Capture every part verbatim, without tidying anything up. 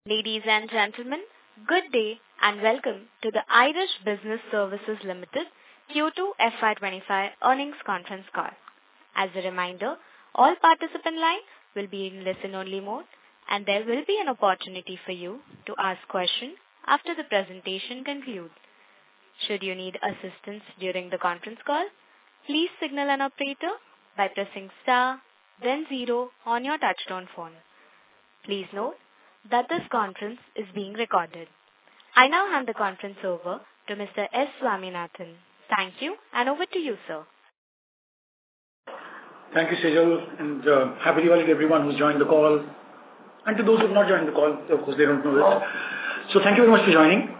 Ladies and gentlemen, good day and welcome to the Irish Business Services Limited Q two F Y twenty-five earnings conference call. As a reminder, all participant lines will be in listen-only mode and there will be an opportunity for you to ask questions after the presentation concludes. Should you need assistance during the conference call, please signal an operator by pressing star, then zero on your touchtone phone. Please note that this conference is being recorded. I now hand the conference over to Mister S. Swaminathan. Thank you, and over to you, sir. Thank you, Sejal, and uh, happy Diwali to everyone who's joined the call. And to those who have not joined the call, of course, they don't know this. So thank you very much for joining.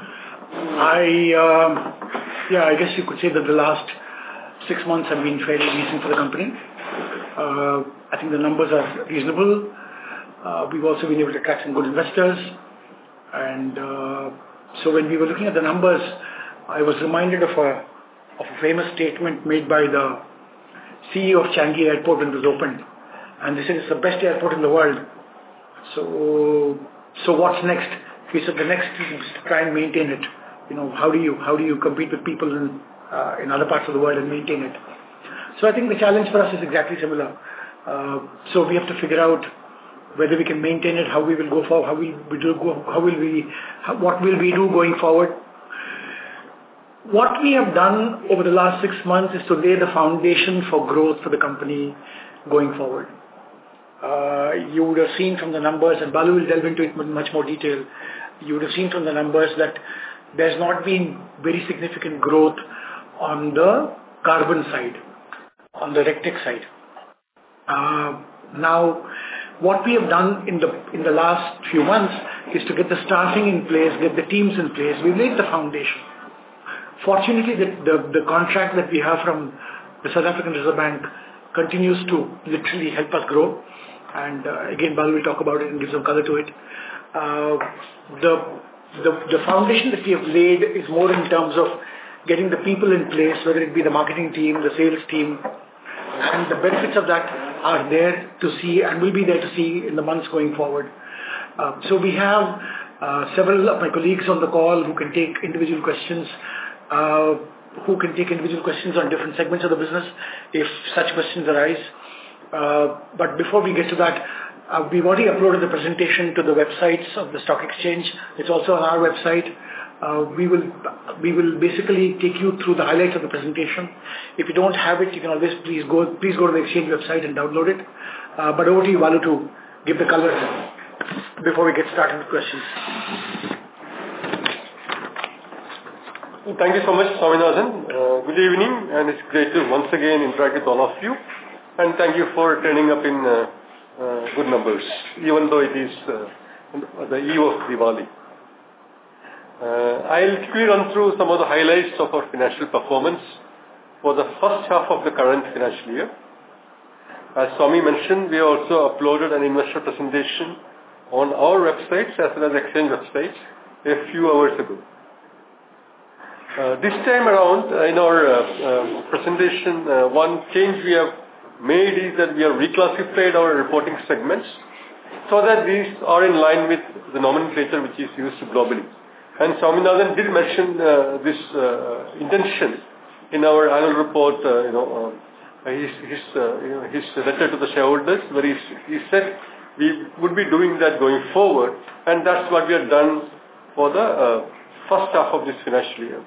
I, uh, yeah, I guess you could say that the last six months have been fairly decent for the company. Uh, I think the numbers are reasonable. Uh, we've also been able to attract some good investors. And uh, so when we were looking at the numbers, I was reminded of a, of a famous statement made by the C E O of Changi Airport when it was opened. And they said it's the best airport in the world. So, so what's next? He said the next is to try and maintain it. You know, how do you, how do you compete with people in, uh, in other parts of the world and maintain it? So I think the challenge for us is exactly similar. Uh, so we have to figure out whether we can maintain it, how we will go forward, how will we do, go, how will we, how, what will we do going forward. What we have done over the last six months is to lay the foundation for growth for the company going forward. Uh, you would have seen from the numbers, and Balu will delve into it in much more detail, you would have seen from the numbers that there's not been very significant growth on the carbon side, on the RegTech side. Uh, now, what we have done in the in the last few months is to get the staffing in place, get the teams in place. We've laid the foundation. Fortunately, the, the, the contract that we have from the South African Reserve Bank continues to literally help us grow. And uh, again, Balu will talk about it and give some color to it. Uh, the, the, the foundation that we have laid is more in terms of getting the people in place, whether it be the marketing team, the sales team, and the benefits of that are there to see and will be there to see in the months going forward. Uh, so we have uh, several of my colleagues on the call who can take individual questions, uh, who can take individual questions on different segments of the business if such questions arise. Uh, but before we get to that, uh, we've already uploaded the presentation to the websites of the stock exchange. It's also on our website. Uh, we will we will basically take you through the highlights of the presentation. If you don't have it, you can always please go please go to the exchange website and download it. Uh, but over to you, Balu, to give the colors before we get started with questions. Thank you so much, Swaminathan. Uh, good evening, and it's great to once again interact with all of you. And thank you for turning up in uh, uh, good numbers, even though it is uh, the eve of Diwali. Uh, I'll quickly run through some of the highlights of our financial performance for the first half of the current financial year. As Swami mentioned, we also uploaded an investor presentation on our websites as well as exchange websites a few hours ago. Uh, this time around, uh, in our uh, uh, presentation, uh, one change we have made is that we have reclassified our reporting segments so that these are in line with the nomenclature which is used globally. And Swaminathan did mention uh, this uh, intention in our annual report, uh, you know, uh, his, his, uh, you know, his letter to the shareholders, where he, he said we would be doing that going forward, and that's what we have done for the uh, first half of this financial year.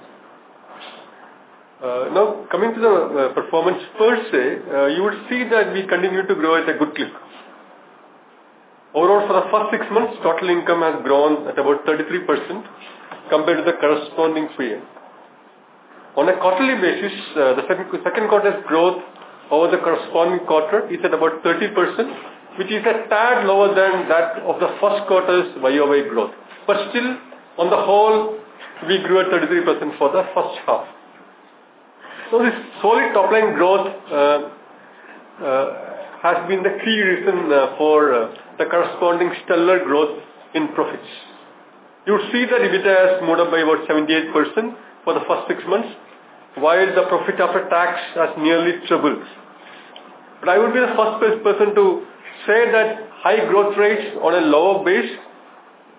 Uh, now, coming to the uh, performance per se, uh, you would see that we continue to grow at a good clip. Overall, for the first six months, total income has grown at about thirty-three percent compared to the corresponding period. On a quarterly basis, uh, the second, second quarter's growth over the corresponding quarter is at about thirty percent, which is a tad lower than that of the first quarter's Y O Y growth. But still, on the whole, we grew at thirty-three percent for the first half. So this solid top-line growth uh, uh, has been the key reason uh, for uh, the corresponding stellar growth in profits. You see that EBITDA has moved up by about seventy-eight percent for the first six months, while the profit after tax has nearly tripled. But I would be the first person to say that high growth rates on a lower base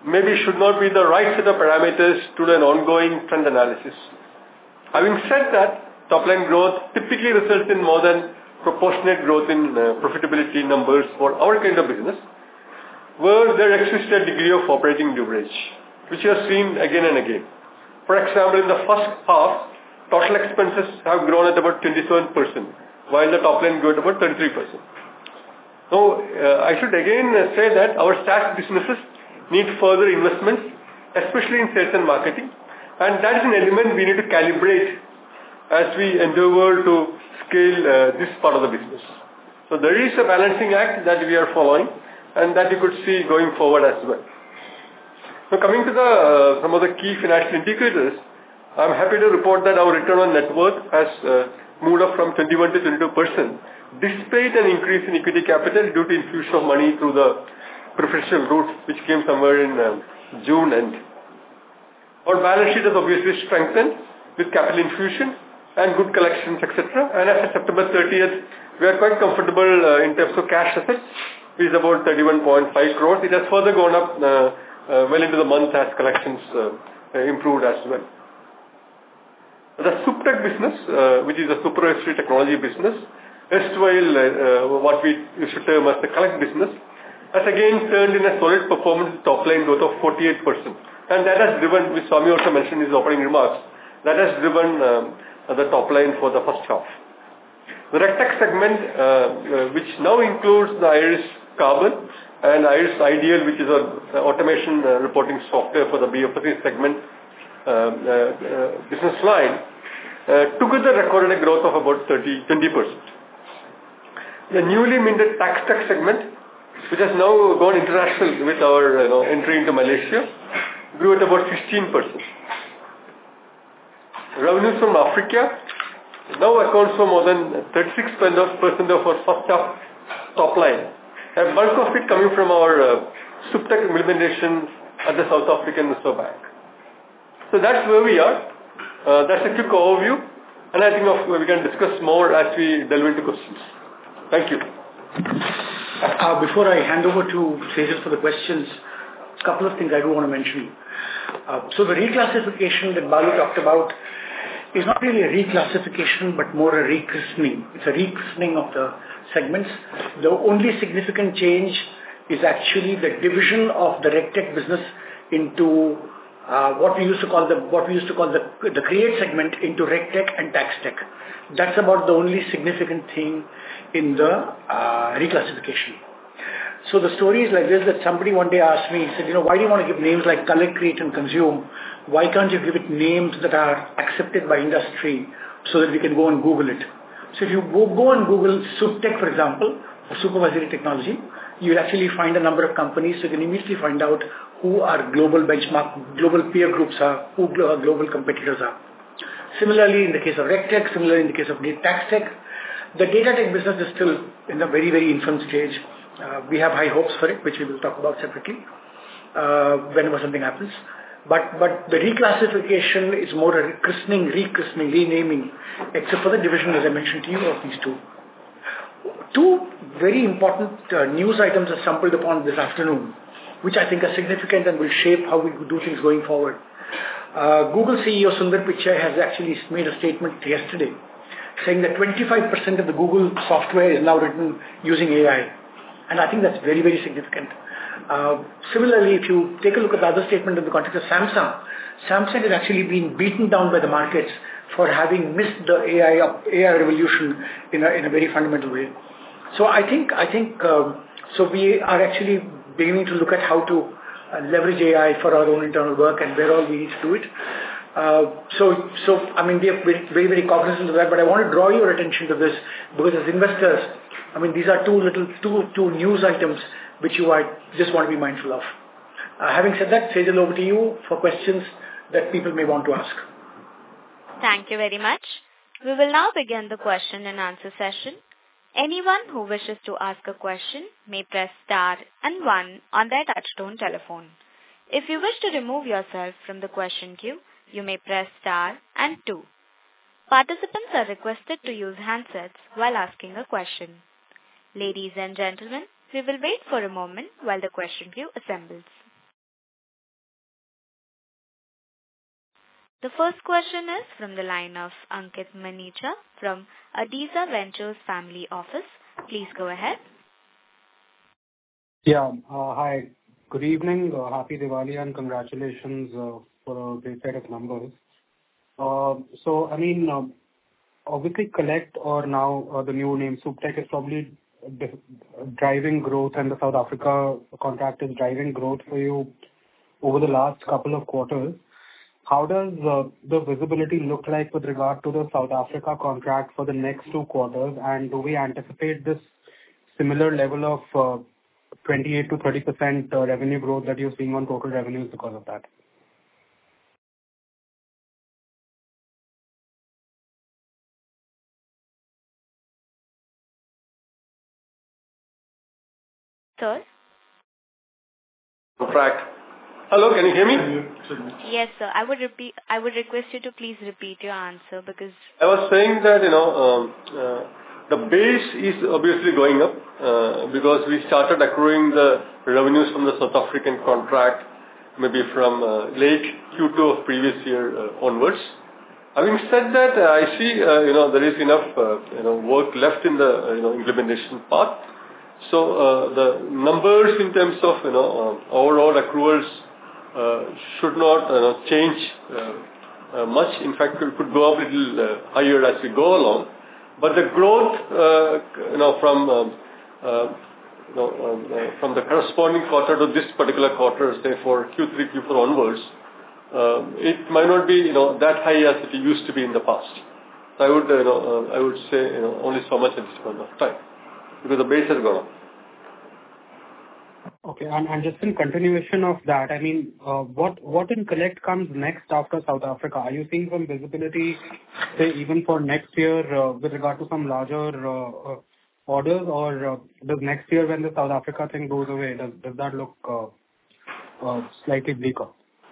maybe should not be the right set of parameters to do an ongoing trend analysis. Having said that, top-line growth typically results in more than proportionate growth in uh, profitability numbers for our kind of business, where there exists a degree of operating leverage, which we have seen again and again. For example, in the first half, total expenses have grown at about twenty-seven percent, while the top line grew at about thirty-three percent. Now, uh, I should again uh, say that our SaaS businesses need further investments, especially in sales and marketing, and that is an element we need to calibrate as we endeavor to scale uh, this part of the business. So there is a balancing act that we are following, and that you could see going forward as well. So coming to the uh, some of the key financial indicators, I'm happy to report that our return on net worth has uh, moved up from twenty-one to twenty-two percent, despite an increase in equity capital due to infusion of money through the preferential route, which came somewhere in um, June end. Our balance sheet has obviously strengthened with capital infusion and good collections, et cetera. And as of September thirtieth, we are quite comfortable uh, in terms of cash assets, which is about thirty-one point five crores. It has further gone up uh, uh, well into the month as collections uh, improved as well. The SupTech business, uh, which is a supervisory technology business, erstwhile uh, what we used to term as the collect business, has again turned in a solid performance top line growth of forty-eight percent. And that has driven, which Swami also mentioned in his opening remarks, that has driven um, the top line for the first half. The RegTech segment, uh, uh, which now includes the IRIS Carbon and IRIS Ideal, which is an automation uh, reporting software for the B F S I segment uh, uh, uh, business line, uh, together recorded a growth of about thirty, twenty percent. The newly minted TaxTech segment, which has now gone international with our you know, entry into Malaysia, grew at about sixteen percent. Revenues from Africa now accounts for more than thirty-six percent of our first half top line. A bulk of it coming from our uh, SupTech implementation at the South African Reserve Bank. So that's where we are. Uh, that's a quick overview, and I think of, we can discuss more as we delve into questions. Thank you. Uh, before I hand over to Sejal for the questions, a couple of things I do want to mention. Uh, so the reclassification that Balu talked about is not really a reclassification, but more a rechristening. It's a rechristening of the segments. The only significant change is actually the division of the RegTech business into uh, what we used to call the what we used to call the the Create segment into RegTech and TaxTech. That's about the only significant thing in the uh, reclassification. So the story is like this, that somebody one day asked me, he said, you know, why do you want to give names like collect, create and consume? Why can't you give it names that are accepted by industry so that we can go and Google it? So if you go, go and Google SupTech, for example, or supervisory technology, you'll actually find a number of companies, so you can immediately find out who our global benchmark, global peer groups are, who our global competitors are. Similarly, in the case of RegTech, similarly in the case of TaxTech, the data tech business is still in a very, very infant stage. Uh, we have high hopes for it, which we will talk about separately uh, whenever something happens. But but the reclassification is more a christening, rechristening, renaming, except for the division, as I mentioned to you, of these two. Two very important uh, news items are stumbled upon this afternoon, which I think are significant and will shape how we do things going forward. Uh, Google C E O Sundar Pichai has actually made a statement yesterday saying that twenty-five percent of the Google software is now written using A I. And I think that's very, very significant. Uh, similarly, if you take a look at the other statement in the context of Samsung, Samsung has actually been beaten down by the markets for having missed the A I A I revolution in a, in a very fundamental way. So I think, I think, um, so we are actually beginning to look at how to uh, leverage A I for our own internal work and where all we need to do it. Uh, so, so I mean, we are very, very, very cognizant of that, but I want to draw your attention to this because as investors, I mean, these are two little, two, two news items which you I just want to be mindful of. Uh, having said that, Sejal, over to you for questions that people may want to ask. Thank you very much. We will now begin the question and answer session. Anyone who wishes to ask a question may press star and one on their touchtone telephone. If you wish to remove yourself from the question queue, you may press star and two. Participants are requested to use handsets while asking a question. Ladies and gentlemen, we will wait for a moment while the question queue assembles. The first question is from the line of Ankit Manicha from Adiza Ventures Family Office. Please go ahead. Yeah. Uh, hi. Good evening. Uh, happy Diwali and congratulations uh, for a great set of numbers. Uh, so, I mean, uh, obviously Collect or now uh, the new name SupTech is probably driving growth, and the South Africa contract is driving growth for you over the last couple of quarters. How does uh, the visibility look like with regard to the South Africa contract for the next two quarters? And do we anticipate this similar level of uh, twenty-eight to thirty percent uh, revenue growth that you're seeing on total revenues because of that? Sir? Contract. Hello, can you hear me? Yes, sir. I would repeat. I would request you to please repeat your answer because I was saying that, you know, um, uh, the base is obviously going up uh, because we started accruing the revenues from the South African contract maybe from uh, late Q two of previous year uh, onwards. Having said that, uh, I see, uh, you know, there is enough, uh, you know, work left in the, uh, you know, implementation part. So uh, the numbers in terms of, you know, uh, overall accruals uh, should not, you know, change uh, uh, much. In fact, it could go up a little uh, higher as we go along. But the growth, uh, you know, from um, uh, you know, um, uh, from the corresponding quarter to this particular quarter, say for Q three, Q four onwards, uh, it might not be, you know, that high as it used to be in the past. So I would, you know, uh, I would say, you know, only so much at this point of time, because the base has gone up. Okay, and, and just in continuation of that, I mean, uh, what what in Collect comes next after South Africa? Are you seeing some visibility, say, even for next year uh, with regard to some larger uh, uh, orders, or uh, does next year when the South Africa thing goes away, does, does that look uh, uh, slightly bleaker?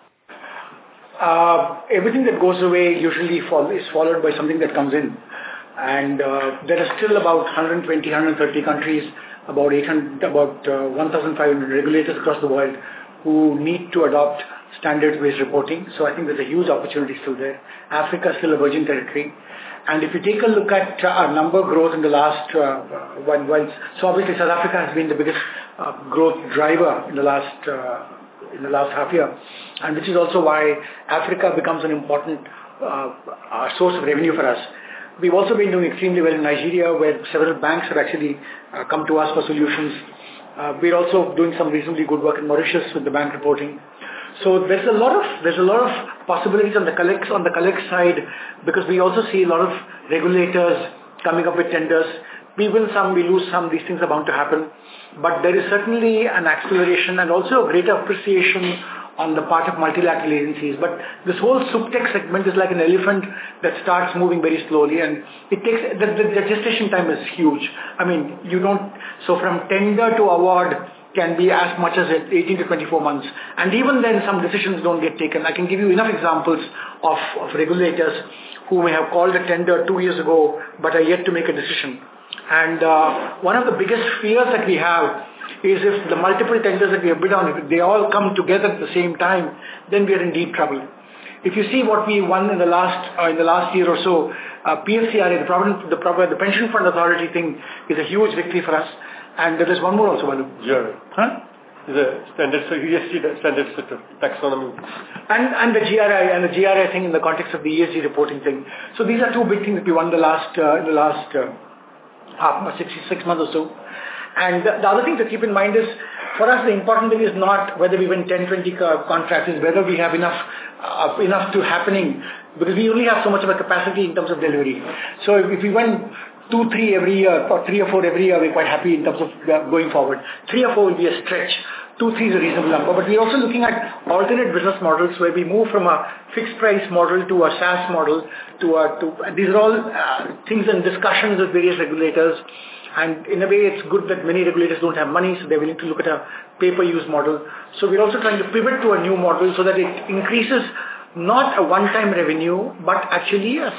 Uh, everything that goes away usually follow, is followed by something that comes in. And uh, there are still about one hundred twenty, one hundred thirty countries, about eight hundred, about uh, one thousand five hundred regulators across the world who need to adopt standards-based reporting. So I think there's a huge opportunity still there. Africa is still a virgin territory. And if you take a look at uh, our number growth in the last uh, one, one, so obviously South Africa has been the biggest uh, growth driver in the last uh, in the last half year, and which is also why Africa becomes an important uh, uh, source of revenue for us. We've also been doing extremely well in Nigeria, where several banks have actually uh, come to us for solutions. Uh, we're also doing some reasonably good work in Mauritius with the bank reporting. So there's a lot of there's a lot of possibilities on the collect on the collect side, because we also see a lot of regulators coming up with tenders. We win some, we lose some. These things are bound to happen, but there is certainly an acceleration and also a greater appreciation on the part of multilateral agencies. But this whole SupTech segment is like an elephant that starts moving very slowly, and it takes, the, the, the gestation time is huge. I mean, you don't, so from tender to award can be as much as eighteen to twenty-four months. And even then some decisions don't get taken. I can give you enough examples of, of regulators who may have called a tender two years ago, but are yet to make a decision. And uh, one of the biggest fears that we have is if the multiple tenders that we have bid on, if they all come together at the same time, then we are in deep trouble. If you see what we won in the last uh, in the last year or so, uh, P F C R A, the, Provident, the, the Pension Fund Authority thing is a huge victory for us. And there is one more also, Balu. Yeah. Huh? The standard, so E S G standard set of taxonomy. And, and the G R I, and the G R I thing in the context of the E S G reporting thing. So these are two big things that we won the last, uh, in the last uh, half, six, six months or so. And the, the other thing to keep in mind is, for us, the important thing is not whether we win ten, twenty contracts, is whether we have enough, uh, enough to happening, because we only have so much of a capacity in terms of delivery. So if, if we win two, three every year, or three or four every year, we're quite happy in terms of going forward. Three or four will be a stretch. Two, three is a reasonable number. But we're also looking at alternate business models where we move from a fixed price model to a SaaS model. To a, to these are all uh, things in discussions with various regulators. And in a way, it's good that many regulators don't have money, so they're willing to look at a pay-per-use model. So we're also trying to pivot to a new model so that it increases not a one-time revenue, but actually a,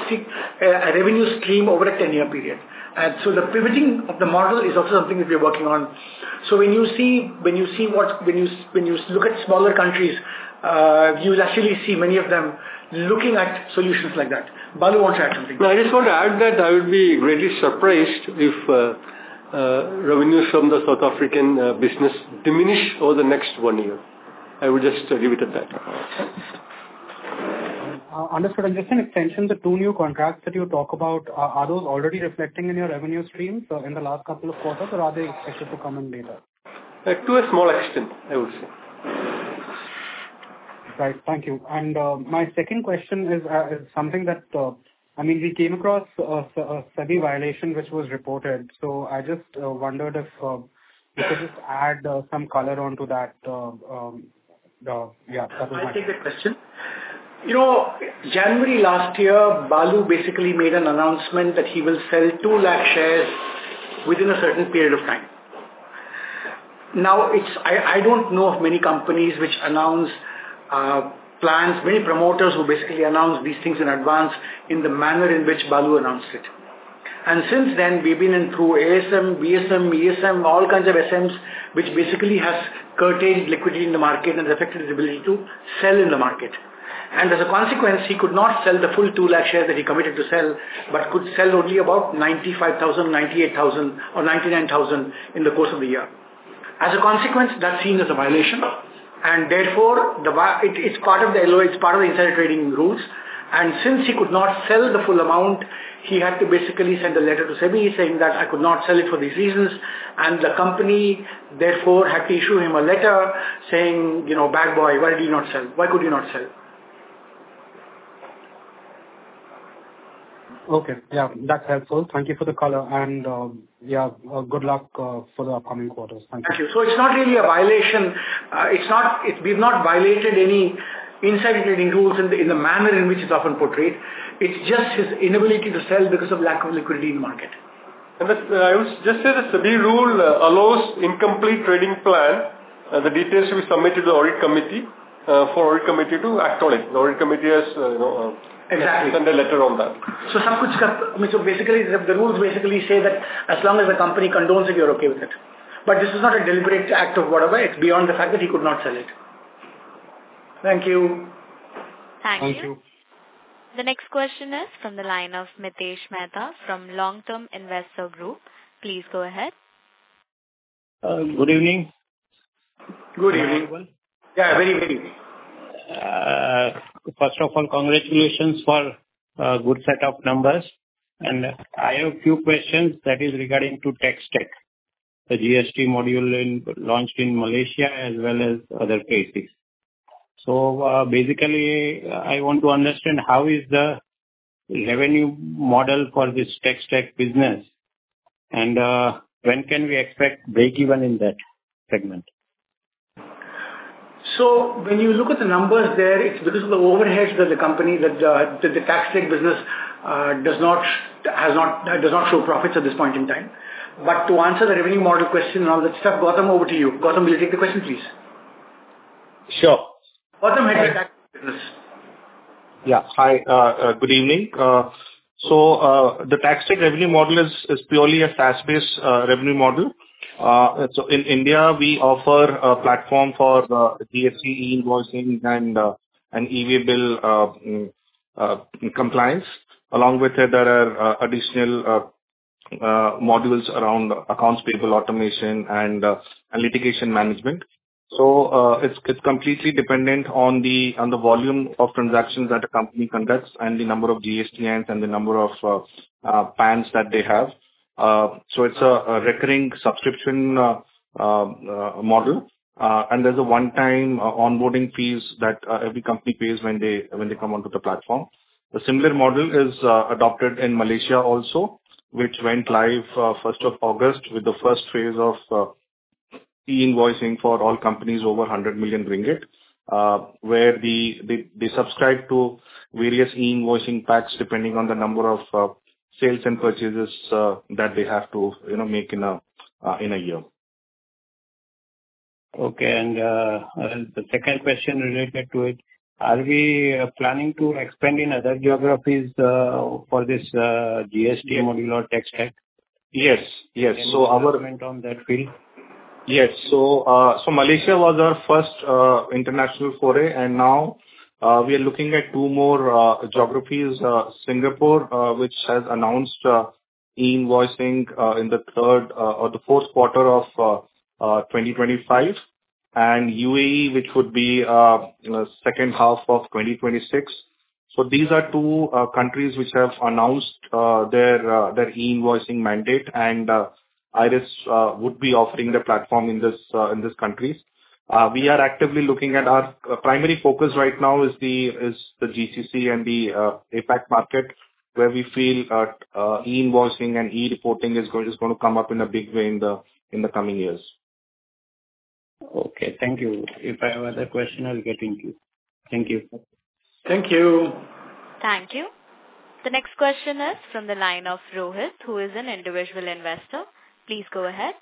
a revenue stream over a ten-year period. And so the pivoting of the model is also something that we're working on. So when you see, when you see what, when you when you look at smaller countries, uh, you'll actually see many of them looking at solutions like that. Balu wants to add something. No, I just want to add that I would be greatly surprised if uh, uh, revenues from the South African uh, business diminish over the next one year. I would just uh, leave it at that. Uh, understood. And just an extension, the two new contracts that you talk about, uh, are those already reflecting in your revenue streams uh, in the last couple of quarters, or are they expected to come in later? Uh, to a small extent, I would say. Right. Thank you. And uh, my second question is, uh, is something that, uh, I mean, we came across a, a SEBI violation which was reported. So I just uh, wondered if uh, you could just add uh, some color onto that. Uh, um, uh, yeah, that was I'll my take that question. You know, January last year, Balu basically made an announcement that he will sell two lakh shares within a certain period of time. Now, it's I, I don't know of many companies which announce uh, plans, many promoters who basically announce these things in advance in the manner in which Balu announced it. And since then, we've been in through A S M, B S M, E S M, all kinds of S Ms, which basically has curtailed liquidity in the market and affected his ability to sell in the market. And as a consequence, he could not sell the full two lakh shares that he committed to sell, but could sell only about ninety-five thousand, ninety-eight thousand or ninety-nine thousand in the course of the year. As a consequence, that's seen as a violation, and therefore the it, it's part of the L O, it's part of the insider trading rules. And since he could not sell the full amount, he had to basically send a letter to SEBI saying that I could not sell it for these reasons, and the company therefore had to issue him a letter saying, you know, bad boy, why did you not sell? Why could you not sell? Okay. Yeah, that's helpful. Thank you for the color, and um, yeah, uh, good luck uh, for the upcoming quarters. Thank, Thank you. So it's not really a violation. Uh, it's not. It, we've not violated any insider trading rules in the in the manner in which it's often portrayed. It's just his inability to sell because of lack of liquidity in the market. And that, uh, I would just say the SEBI rule uh, allows incomplete trading plan. Uh, the details to be submitted to the audit committee uh, for audit committee to act on it. The audit committee has, uh, you know. Uh, Exactly. Send a letter on that. So, sab kuch ka, I mean, so basically, the, the rules basically say that as long as the company condones it, you're okay with it. But this is not a deliberate act of whatever. It's beyond the fact that he could not sell it. Thank you. Thank, Thank you. you. The next question is from the line of Mitesh Mehta from Long Term Investor Group. Please go ahead. Uh, good evening. Good evening. Yeah, very, very. Uh, first of all, congratulations for a good set of numbers. And I have a few questions that is regarding to TechStack, the G S T module in, launched in Malaysia as well as other places. So uh, basically, I want to understand how is the revenue model for this TechStack business, and uh, when can we expect break-even in that segment? So when you look at the numbers there, it's because of the overheads that the company, that uh, the, the TechStack business uh, does not has not uh, does not show profits at this point in time. But to answer the revenue model question and all that stuff, Gautam, over to you. Gautam, will you take the question, please? Sure. Gautam, head of TechStack business. Yeah. Hi. Uh, uh, good evening. Uh, so uh, the TechStack revenue model is is purely a SaaS-based uh, revenue model. Uh, so in India, we offer a platform for uh, G S T, e-invoicing, and uh, and e-way bill uh, mm, uh, compliance. Along with it, there are uh, additional uh, uh, modules around accounts payable automation and, uh, and litigation management. So uh, it's it's completely dependent on the on the volume of transactions that a company conducts and the number of G S T Ns and the number of uh, uh, P A Ns that they have. Uh, so it's a, a recurring subscription uh, uh, uh, model, uh, and there's a one-time uh, onboarding fees that uh, every company pays when they when they come onto the platform. The similar model is uh, adopted in Malaysia also, which went live uh, first of August with the first phase of uh, e-invoicing for all companies over one hundred million ringgit, uh, where the they, they subscribe to various e-invoicing packs depending on the number of uh, sales and purchases uh, that they have to, you know, make in a uh, in a year. Okay, and uh, uh, the second question related to it: are we uh, planning to expand in other geographies uh, for this uh, G S T yes. module or TechStack? Yes, yes. Any so our comment on that field. Yes, so uh, so Malaysia was our first uh, international foray, and now Uh, we are looking at two more uh, geographies, uh, Singapore, uh, which has announced uh, e-invoicing uh, in the third uh, or the fourth quarter of uh, uh, twenty twenty-five, and U A E, which would be uh, in the second half of twenty twenty-six. So these are two uh, countries which have announced uh, their uh, their e-invoicing mandate, and uh, IRIS uh, would be offering the platform in this uh, in these countries. Uh, we are actively looking at our uh, primary focus right now is the is the G C C and the uh, APAC market, where we feel uh, uh, e-invoicing and e-reporting is going is going to come up in a big way in the in the coming years. Okay, thank you. If I have other question, I'll get into you. Thank you. Thank you. Thank you. The next question is from the line of Rohit, who is an individual investor. Please go ahead.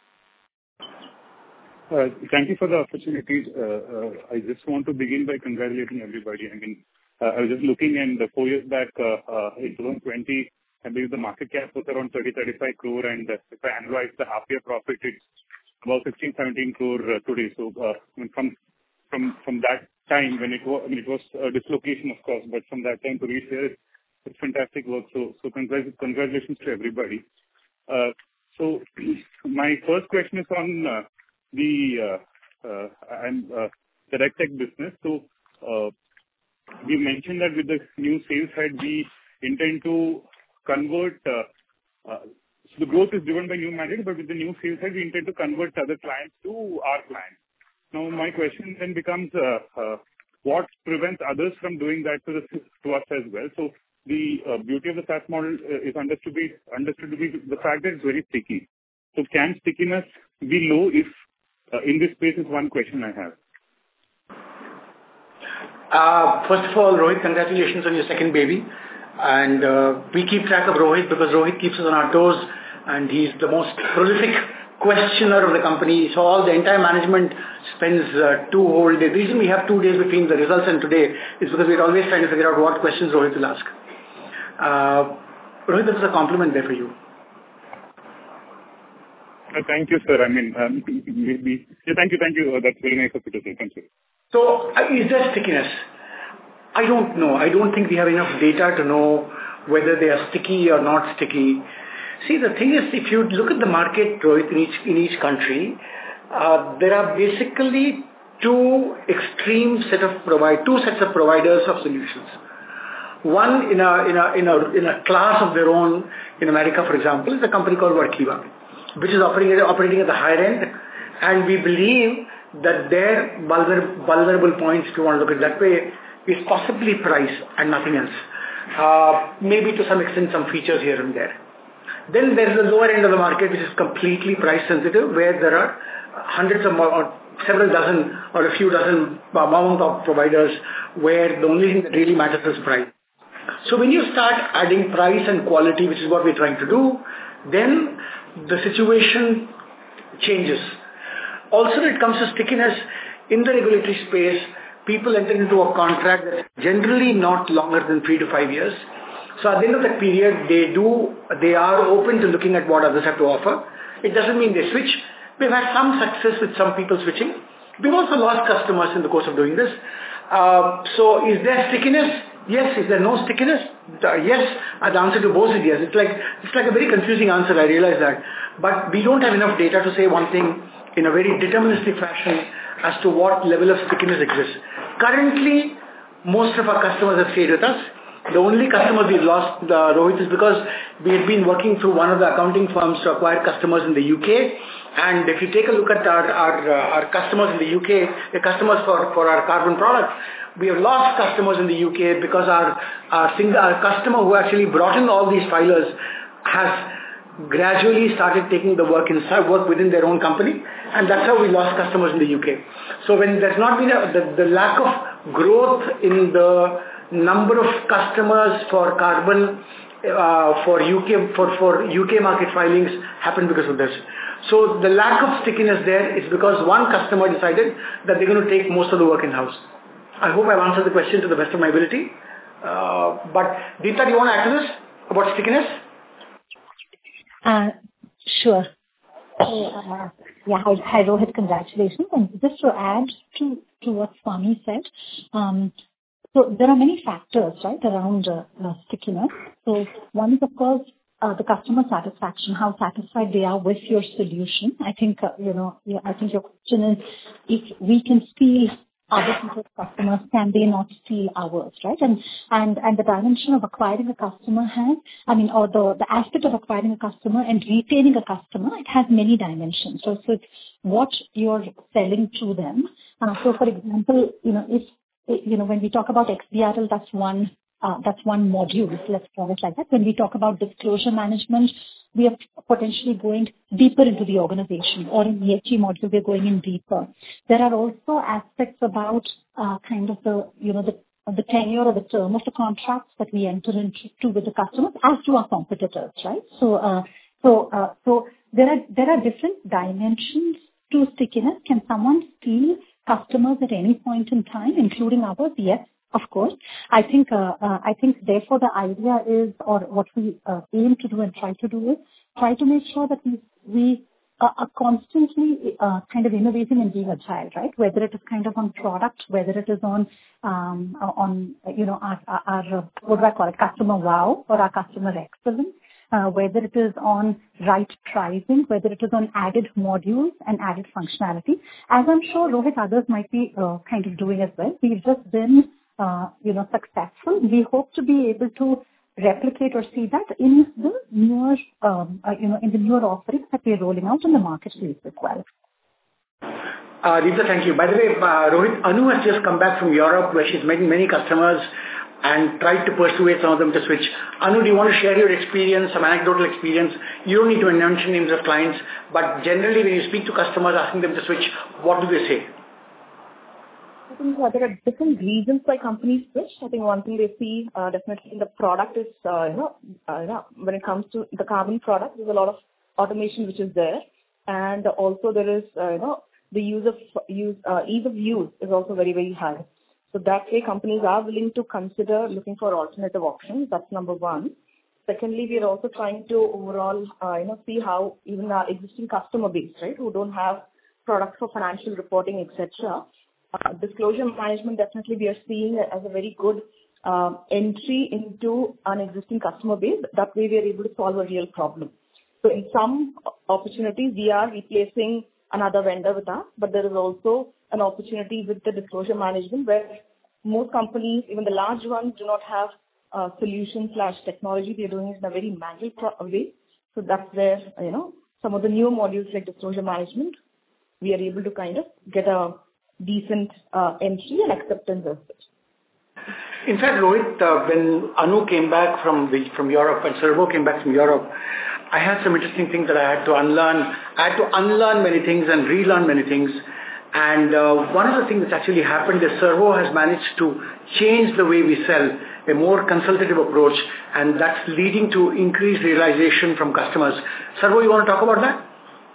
Uh, Thank you for the opportunity. Uh, uh, I just want to begin by congratulating everybody. I mean, uh, I was just looking, and uh, four years back, uh, uh, in twenty twenty, I believe the market cap was around thirty to thirty-five crore, and uh, if I analyze the half-year profit, it's about sixteen to seventeen crore uh, today. So, uh, I mean, from from from that time when it was, I mean, it was a dislocation, of course, but from that time to reach here, it's fantastic work. So, so congrat- congratulations to everybody. Uh, so, my first question is on uh, the uh, uh, and uh, the RegTech business. So, uh, we mentioned that with the new sales head, we intend to convert. Uh, uh, so the growth is driven by new mandate, but with the new sales head, we intend to convert other clients to our clients. Now, my question then becomes, uh, uh, what prevents others from doing that to, the, to us as well? So, the uh, beauty of the SaaS model uh, is understood to be understood to be the fact that it's very sticky. So, can stickiness be low if uh, in this space is one question I have. Uh, first of all, Rohit, congratulations on your second baby. And uh, we keep track of Rohit because Rohit keeps us on our toes, and he's the most prolific questioner of the company. So all the entire management spends uh, two whole days. The reason we have two days between the results and today is because we're always trying to figure out what questions Rohit will ask. Uh, Rohit, this is a compliment there for you. Uh, thank you, sir. I mean, um, maybe, yeah, thank you, thank you. Uh, that's very nice of you to say. Thank you. So, uh, is there stickiness? I don't know. I don't think we have enough data to know whether they are sticky or not sticky. See, the thing is, if you look at the market, Rohit, in each, in each country, uh, there are basically two extreme set of provide two sets of providers of solutions. One in a in a in a in a class of their own in America, for example, is a company called Workiva, which is operating operating at the higher end, and we believe that their vulnerable, vulnerable points, if you want to look at it that way, is possibly price and nothing else. Uh, maybe to some extent some features here and there. Then there is the lower end of the market, which is completely price sensitive, where there are hundreds of or several dozen or a few dozen amount of providers where the only thing that really matters is price. So when you start adding price and quality, which is what we're trying to do, then the situation changes. Also, when it comes to stickiness in the regulatory space, people enter into a contract that's generally not longer than three to five years. So at the end of that period, they do, they are open to looking at what others have to offer. It doesn't mean they switch. We've had some success with some people switching. We've also lost customers in the course of doing this. Uh, so is there stickiness? Yes. Is there no stickiness? Uh, yes. Uh, the answer to both is yes. It's like, it's like a very confusing answer, I realize that. But we don't have enough data to say one thing in a very deterministic fashion as to what level of stickiness exists. Currently, most of our customers have stayed with us. The only customers we've lost, uh, Rohit, is because we had been working through one of the accounting firms to acquire customers in the U K. And if you take a look at our our, uh, our customers in the U K, the customers for, for our carbon product, we have lost customers in the U K because our our, single, our customer who actually brought in all these filers has gradually started taking the work inside, work within their own company, and that's how we lost customers in the U K. So when there's not been a, the, the lack of growth in the number of customers for carbon uh, for U K for, for U K market filings happened because of this. So the lack of stickiness there is because one customer decided that they're going to take most of the work in-house. I hope I've answered the question to the best of my ability. Uh, but Deepta, do you want to add to this about stickiness? Uh, sure. So, uh, yeah, hi, hi Rohit, congratulations. And just to add to, to what Swami said, um, So there are many factors, right, around uh, uh, stickiness. So one is, of course, uh, the customer satisfaction, how satisfied they are with your solution. I think, uh, you know, yeah, I think your question is if we can steal other people's customers, can they not steal ours, right? And and and the dimension of acquiring a customer has, I mean, or the, the aspect of acquiring a customer and retaining a customer, it has many dimensions. So, so it's what you're selling to them. Uh, so, for example, you know, if you know, when we talk about X B R L, that's one, uh, that's one module, let's call it like that. When we talk about disclosure management, we are potentially going deeper into the organization, or in E S G module, we're going in deeper. There are also aspects about uh, kind of the, you know, the the tenure or the term of the contracts that we enter into with the customers, as do our competitors, right? So, uh, so, uh, so there are there are different dimensions to stickiness. Can someone steal customers at any point in time, including ours? Yes, of course. I think, uh, uh, I think therefore the idea is, or what we uh, aim to do and try to do is, try to make sure that we, we uh, are constantly uh, kind of innovating and being agile, right? Whether it is kind of on product, whether it is on, um, on, you know, our, our, our, what do I call it, customer wow or our customer excellence. Uh, whether it is on right pricing, whether it is on added modules and added functionality. As I'm sure Rohit, others might be uh, kind of doing as well. We've just been, uh, you know, successful. We hope to be able to replicate or see that in the newer, um, uh, you know, in the newer offerings that we're rolling out in the marketplace as well. Uh, Deepta, thank you. By the way, uh, Rohit, Anu has just come back from Europe where she's meeting many customers and tried to persuade some of them to switch. Anu, do you want to share your experience, some anecdotal experience? You don't need to mention names of clients, but generally when you speak to customers asking them to switch, what do they say? I think uh, there are different reasons why companies switch. I think one thing they see uh, definitely in the product is, uh, you know, uh, you know, when it comes to the carbon product, there's a lot of automation which is there. And also there is, uh, you know, the use of use, uh, ease of use is also very, very high. So that way companies are willing to consider looking for alternative options. That's number one. Secondly, we are also trying to overall, uh, you know, see how even our existing customer base, right, who don't have products for financial reporting, et cetera. Uh, disclosure management, definitely we are seeing as a very good uh, entry into an existing customer base. That way we are able to solve a real problem. So in some opportunities, we are replacing another vendor with us, but there is also an opportunity with the disclosure management where most companies, even the large ones, do not have uh, solution slash technology. They're doing it in a very manual pro- way. So that's where, you know, some of the newer modules like disclosure management, we are able to kind of get a decent uh, entry and acceptance of it. In fact, Rohit, uh, when Anu came back from the, from Europe and Servo came back from Europe, I had some interesting things that I had to unlearn. I had to unlearn many things and relearn many things. And uh, one of the things that's actually happened is Servo has managed to change the way we sell, a more consultative approach, and that's leading to increased realization from customers. Servo, you want to talk about that?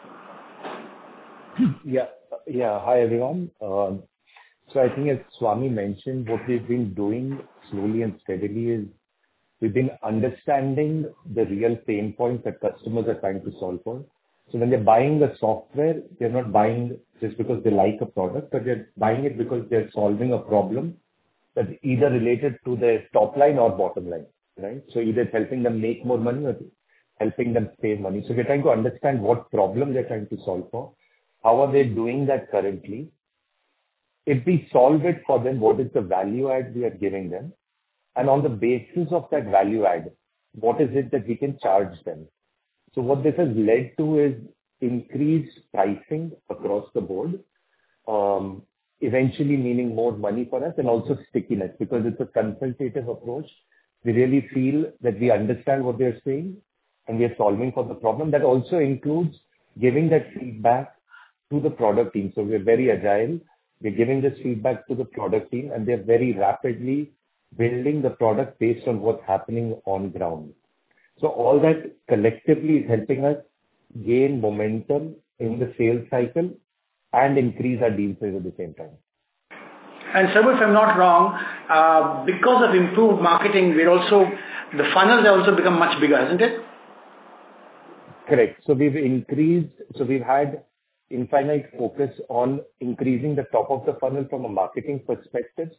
Yeah, yeah. Hi, everyone. Um, so I think as Swami mentioned, what we've been doing slowly and steadily is we've been understanding the real pain points that customers are trying to solve for. So when they're buying the software, they're not buying just because they like a product, but they're buying it because they're solving a problem that's either related to their top line or bottom line, right? So either it's helping them make more money or helping them save money. So we're trying to understand what problem they're trying to solve for. How are they doing that currently? If we solve it for them, what is the value add we are giving them? And on the basis of that value add, what is it that we can charge them? So what this has led to is increased pricing across the board, um, eventually meaning more money for us and also stickiness because it's a consultative approach. We really feel that we understand what they're saying and we are solving for the problem. That also includes giving that feedback to the product team. So we're very agile. We're giving this feedback to the product team and they're very rapidly building the product based on what's happening on ground. So all that collectively is helping us gain momentum in the sales cycle and increase our deal size at the same time. And Servo, if I'm not wrong, uh, because of improved marketing, we're also, the funnels have also become much bigger, isn't it? Correct. So we've increased, so we've had infinite focus on increasing the top of the funnel from a marketing perspective.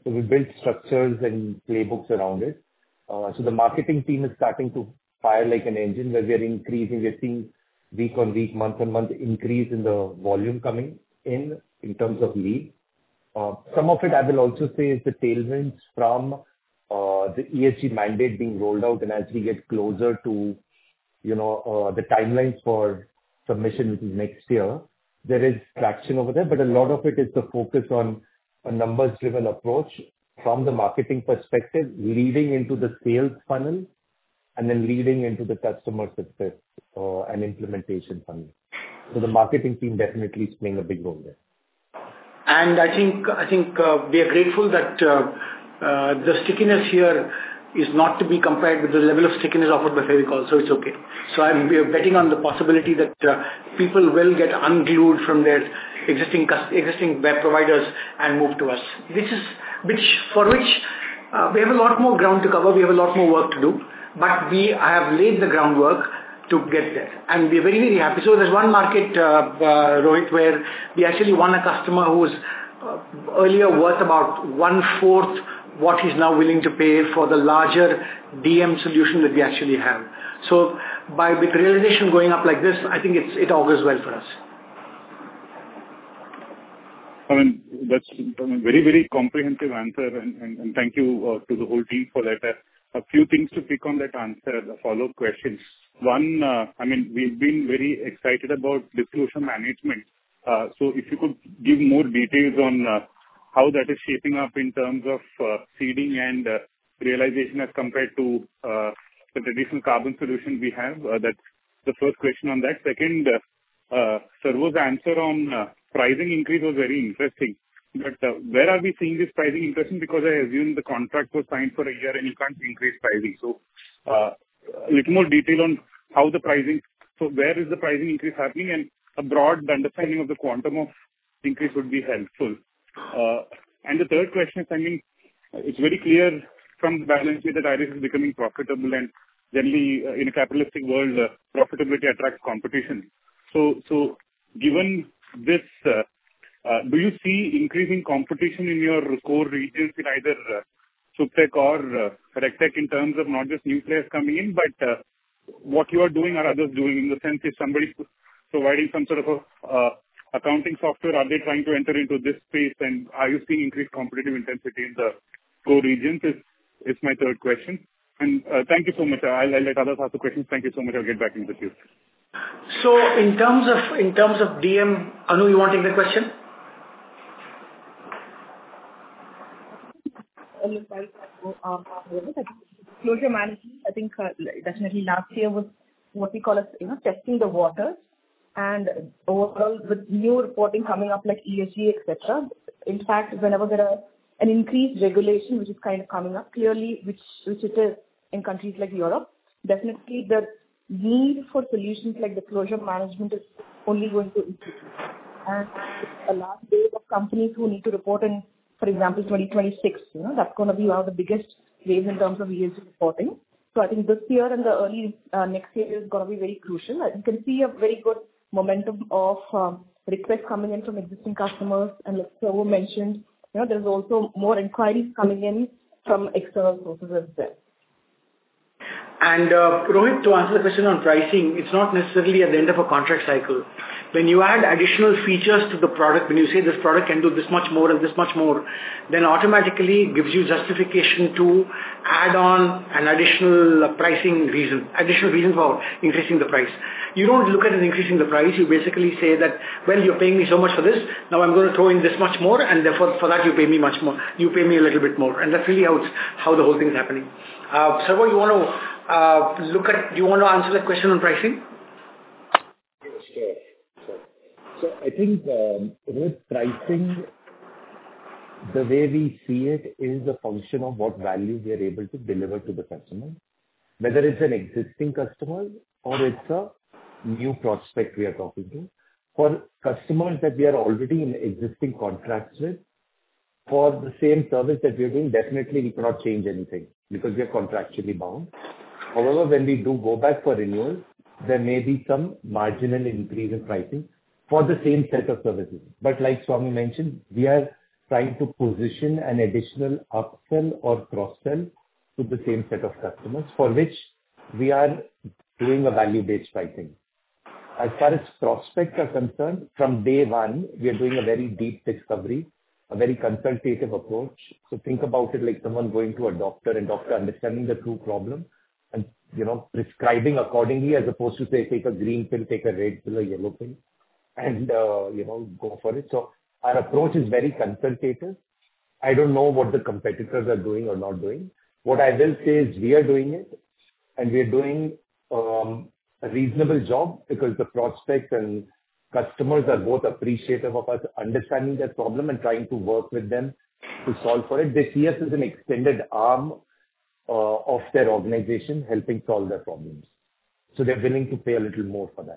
So we built structures and playbooks around it. Uh, so the marketing team is starting to fire like an engine where we are increasing, we're seeing week on week, month on month increase in the volume coming in, in terms of lead. Uh, some of it I will also say is the tailwinds from uh, the E S G mandate being rolled out, and as we get closer to, you know, uh, the timelines for submission, which is next year, there is traction over there, but a lot of it is the focus on a numbers-driven approach from the marketing perspective, leading into the sales funnel, and then leading into the customer success uh, and implementation funnel. So the marketing team definitely is playing a big role there. And I think I think uh, we are grateful that uh, uh, the stickiness here is not to be compared with the level of stickiness offered by Fevicol, so it's okay. So I'm we are betting on the possibility that uh, people will get unglued from their existing existing web providers and move to us. This is which for which uh, we have a lot more ground to cover. We have a lot more work to do, but we have laid the groundwork to get there, and we're very very happy. So there's one market, uh, uh, Rohit, where we actually won a customer who was uh, earlier worth about one fourth what he's now willing to pay for the larger D M solution that we actually have. So by with realization going up like this, I think it's, it augurs well for us. I mean, that's a very, very comprehensive answer, and, and, and thank you uh, to the whole team for that. Uh, a few things to pick on that answer, the follow-up questions. One, uh, I mean, we've been very excited about disclosure management. Uh, so if you could give more details on uh, how that is shaping up in terms of uh, seeding and uh, realization as compared to uh, the traditional carbon solution we have. Uh, that's the first question on that. Second, uh, uh, Servo's answer on uh, pricing increase was very interesting. But uh, where are we seeing this pricing interesting? Because I assume the contract was signed for a year and you can't increase pricing. So uh, a little more detail on how the pricing, so where is the pricing increase happening, and a broad understanding of the quantum of increase would be helpful. Uh, and the third question is, I mean, it's very clear from the balance sheet that IRIS is becoming profitable, and generally uh, in a capitalistic world, uh, profitability attracts competition. So, so given this, uh, uh, do you see increasing competition in your core regions in either uh, SupTech or uh, RegTech in terms of not just new players coming in, but uh, what you are doing are others doing, in the sense if somebody providing some sort of a uh, accounting software, are they trying to enter into this space, and are you seeing increased competitive intensity in the core regions is, is my third question. And uh, thank you so much. I'll, I'll let others ask the questions. Thank you so much. I'll get back into the queue. So in terms of in terms of D M, Anu, you want to take the question? Um, disclosure management, I think uh, definitely last year was what we call as, you know, testing the waters, and overall with new reporting coming up like E S G, et cetera. In fact, whenever there are an increased regulation which is kind of coming up, clearly which which it is in countries like Europe, definitely the need for solutions like disclosure management is only going to increase. And a large wave of companies who need to report in, for example, twenty twenty-six, you know, that's going to be one of the biggest waves in terms of E S G reporting. So I think this year and the early uh, next year is going to be very crucial. You can see a very good momentum of um, requests coming in from existing customers, and like Servo mentioned, you know, there's also more inquiries coming in from external sources as well. And uh, Rohit, to answer the question on pricing, it's not necessarily at the end of a contract cycle. When you add additional features to the product, when you say this product can do this much more and this much more, then automatically gives you justification to add on an additional pricing reason, additional reason for increasing the price. You don't look at it increasing the price. You basically say that, well, you're paying me so much for this, now I'm going to throw in this much more, and therefore for that you pay me much more. You pay me a little bit more. And that's really how, it's, how the whole thing is happening. Uh, Servo, you want to uh, look at, you want to answer that question on pricing? Sure. So I think um, with pricing, the way we see it is a function of what value we are able to deliver to the customer, whether it's an existing customer or it's a new prospect we are talking to. For customers that we are already in existing contracts with, for the same service that we are doing, definitely we cannot change anything because we are contractually bound. However, when we do go back for renewal, there may be some marginal increase in pricing for the same set of services. But like Swami mentioned, we are trying to position an additional upsell or cross-sell to the same set of customers, for which we are doing a value-based pricing. As far as prospects are concerned, from day one, we are doing a very deep discovery, a very consultative approach. So think about it like someone going to a doctor and doctor understanding the true problem and, you know, prescribing accordingly, as opposed to say, take a green pill, take a red pill, a yellow pill, and, uh, you know, go for it. So our approach is very consultative. I don't know what the competitors are doing or not doing. What I will say is we are doing it, and we are doing um, a reasonable job, because the prospects and customers are both appreciative of us understanding their problem and trying to work with them to solve for it. They see us as an extended arm uh, of their organization, helping solve their problems. So they're willing to pay a little more for that.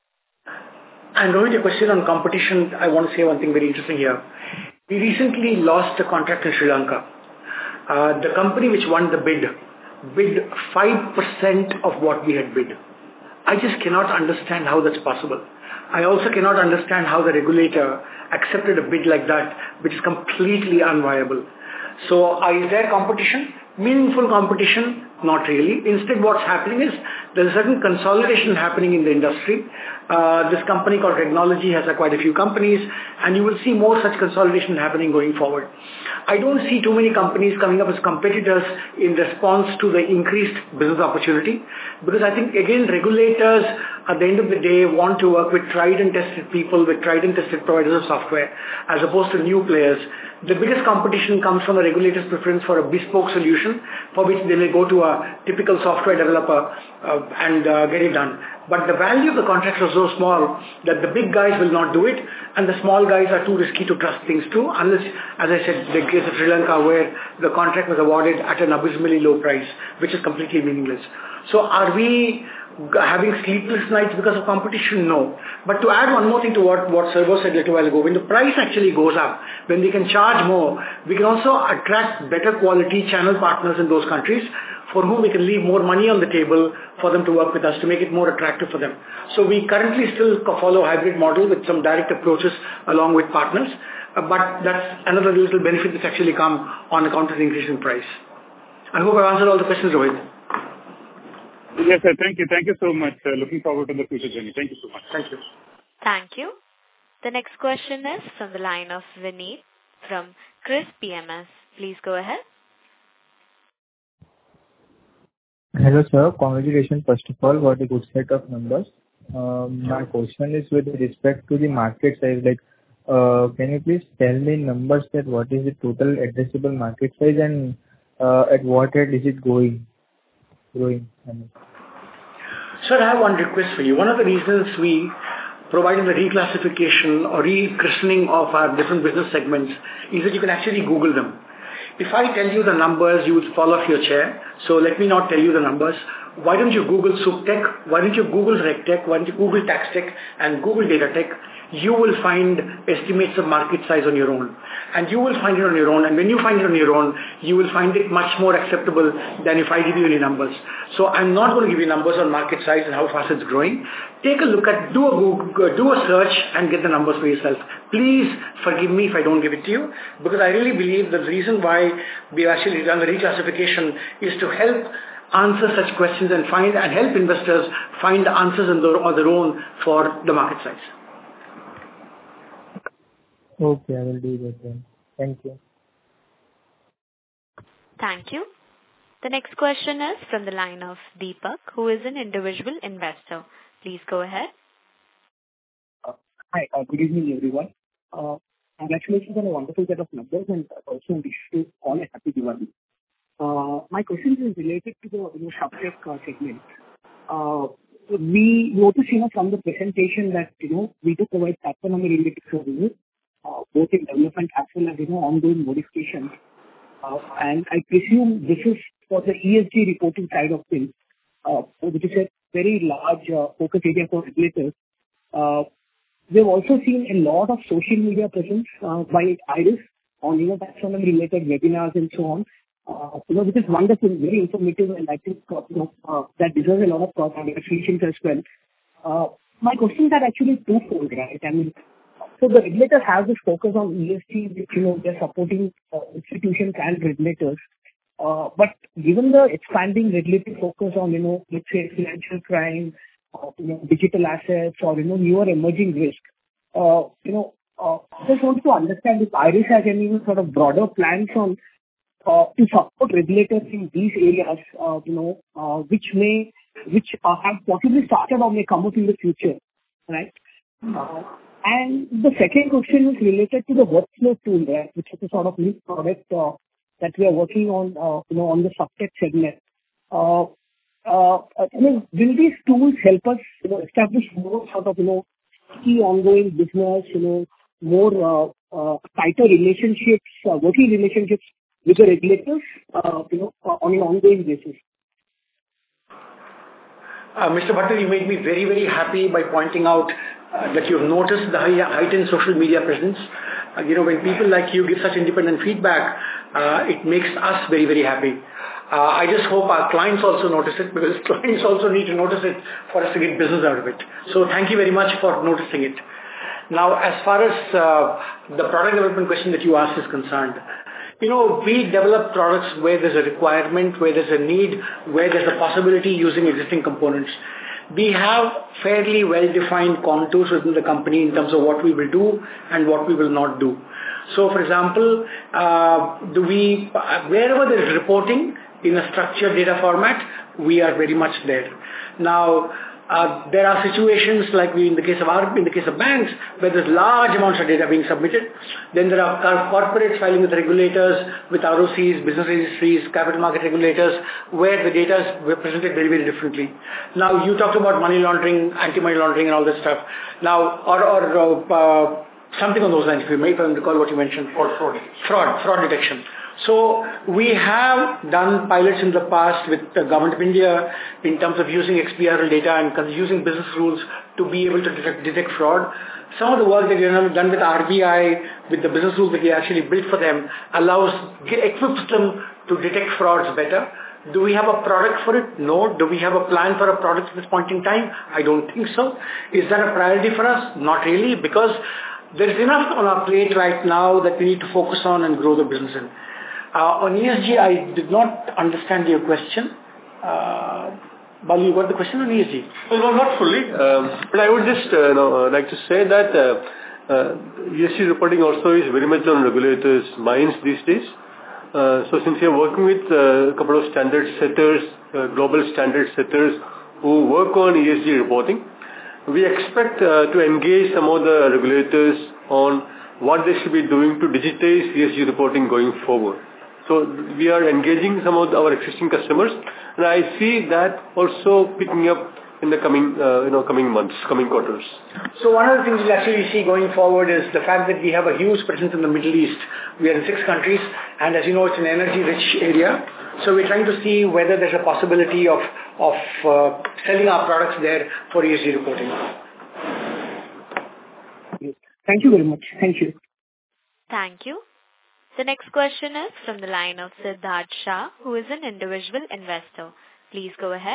And Rohit, a question on competition. I want to say one thing very interesting here. We recently lost a contract in Sri Lanka. Uh, the company which won the bid bid five percent of what we had bid. I just cannot understand how that's possible. I also cannot understand how the regulator accepted a bid like that, which is completely unviable. So uh, is there competition? Meaningful competition? Not really. Instead, what's happening is there's a certain consolidation happening in the industry. Uh, this company called Technology has acquired a few companies, and you will see more such consolidation happening going forward. I don't see too many companies coming up as competitors in response to the increased business opportunity, because I think, again, regulators at the end of the day want to work with tried and tested people, with tried and tested providers of software, as opposed to new players. The biggest competition comes from the regulator's preference for a bespoke solution, for which they may go to a typical software developer uh, and uh, get it done. But the value of the contracts are so small that the big guys will not do it, and the small guys are too risky to trust things to, unless, as I said, the case of Sri Lanka, where the contract was awarded at an abysmally low price, which is completely meaningless. So are we having sleepless nights because of competition? No. But to add one more thing to what, what Servo said a little while ago, when the price actually goes up, when we can charge more, we can also attract better quality channel partners in those countries, for whom we can leave more money on the table for them to work with us, to make it more attractive for them. So we currently still follow a hybrid model with some direct approaches along with partners, uh, but that's another little benefit that's actually come on account of the increase in price. I hope I've answered all the questions, Rohit. Yes, sir. Thank you. Thank you so much. Uh, looking forward to the future journey. Thank you so much. Thank you. Thank you. The next question is from the line of Vineet from Chris P M S. Please go ahead. Hello, sir. Congratulations, first of all, what a good set of numbers. Um, my question is with respect to the market size. Like, uh, can you please tell me numbers that what is the total addressable market size, and uh, at what rate is it going? Growing. I mean. Sir, I have one request for you. One of the reasons we provided the reclassification or rechristening of our different business segments is that you can actually Google them. If I tell you the numbers, you would fall off your chair. So let me not tell you the numbers. Why don't you Google SupTech? Why don't you Google RegTech? Why don't you Google TaxTech and Google DataTech? You will find estimates of market size on your own. And you will find it on your own. And when you find it on your own, you will find it much more acceptable than if I give you any numbers. So I'm not going to give you numbers on market size and how fast it's growing. Take a look at, do a Google, do a search and get the numbers for yourself. Please forgive me if I don't give it to you, because I really believe the reason why we've actually done the reclassification is to help answer such questions and find and help investors find answers on their, on their own for the market size. Okay, I will do that then. Thank you. Thank you. The next question is from the line of Deepak, who is an individual investor. Please go ahead. Uh, hi, uh, good evening, everyone. Uh, congratulations on a wonderful set of numbers, and also wish you all a happy Diwali. Uh, my question is related to the you know, SupTech uh, segment. Uh, we noticed, you know, from the presentation that, you know, we do provide taxonomy-related services, uh, both in development as well as, you know, ongoing modifications. Uh, and I presume this is for the E S G reporting side of things, uh, which is a very large uh, focus area for regulators. Uh, we've also seen a lot of social media presence uh, by IRIS on, you know, taxonomy-related webinars and so on. Uh, you know, which is wonderful, very informative, and I think uh, you know, uh, that deserves a lot of congratulations as well. Uh, my questions are actually twofold, right? I mean, so the regulator has this focus on E S G, which, you know, they're supporting uh, institutions and regulators. Uh, but given the expanding regulatory focus on, you know, let's say financial crime, uh, you know, digital assets or, you know, newer emerging risk, uh, you know, uh, just wanted to understand if IRIS has any sort of broader plans on uh, to support regulators in these areas, uh, you know, uh, which may, which uh, have possibly started or may come up in the future, right? Uh, and the second question is related to the workflow tool there, which is a sort of new product uh, that we are working on, uh, you know, on the subtech segment. Uh, uh, I mean, will these tools help us, you know, establish more sort of, you know, key ongoing business, you know, more uh, uh, tighter relationships, uh, working relationships with the regulators, uh, you know, uh, on an ongoing basis? Uh, Mister Bhatter, you made me very, very happy by pointing out uh, that you've noticed the high, heightened social media presence. Uh, you know, when people like you give such independent feedback, uh, it makes us very, very happy. Uh, I just hope our clients also notice it, because clients also need to notice it for us to get business out of it. So thank you very much for noticing it. Now, as far as uh, the product development question that you asked is concerned, you know, we develop products where there's a requirement, where there's a need, where there's a possibility using existing components. We have fairly well-defined contours within the company in terms of what we will do and what we will not do. So, for example, uh, do we, wherever there is reporting in a structured data format, we are very much there. Now, Uh, there are situations like we, in the case of our, in the case of banks, where there's large amounts of data being submitted. Then there are corporates filing with regulators, with R O Cs, business registries, capital market regulators, where the data is represented very, very differently. Now, you talked about money laundering, anti-money laundering and all that stuff. Now, or, or uh, something on those lines, if you may, if I recall what you mentioned. Fraud, fraud. Fraud, fraud detection. So we have done pilots in the past with the Government of India in terms of using X B R L data and using business rules to be able to detect, detect fraud. Some of the work that we have done with R B I, with the business rules that we actually built for them, allows, equips them to detect frauds better. Do we have a product for it? No. Do we have a plan for a product at this point in time? I don't think so. Is that a priority for us? Not really, because there is enough on our plate right now that we need to focus on and grow the business in. Uh, on E S G, I did not understand your question. Uh, Balu, you got the question on E S G? Well, no, not fully. Um, but I would just uh, you know, like to say that uh, uh, E S G reporting also is very much on regulators' minds these days. Uh, so since we are working with uh, a couple of standard setters, uh, global standard setters who work on E S G reporting, we expect uh, to engage some of the regulators on what they should be doing to digitize E S G reporting going forward. So we are engaging some of our existing customers, and I see that also picking up in the coming, uh, you know, coming months, coming quarters. So one of the things we actually see going forward is the fact that we have a huge presence in the Middle East. We are in six countries, and as you know, it's an energy-rich area. So we're trying to see whether there's a possibility of of uh, selling our products there for E S G reporting. Thank you very much. Thank you. Thank you. The next question is from the line of Siddharth Shah, who is an individual investor. Please go ahead.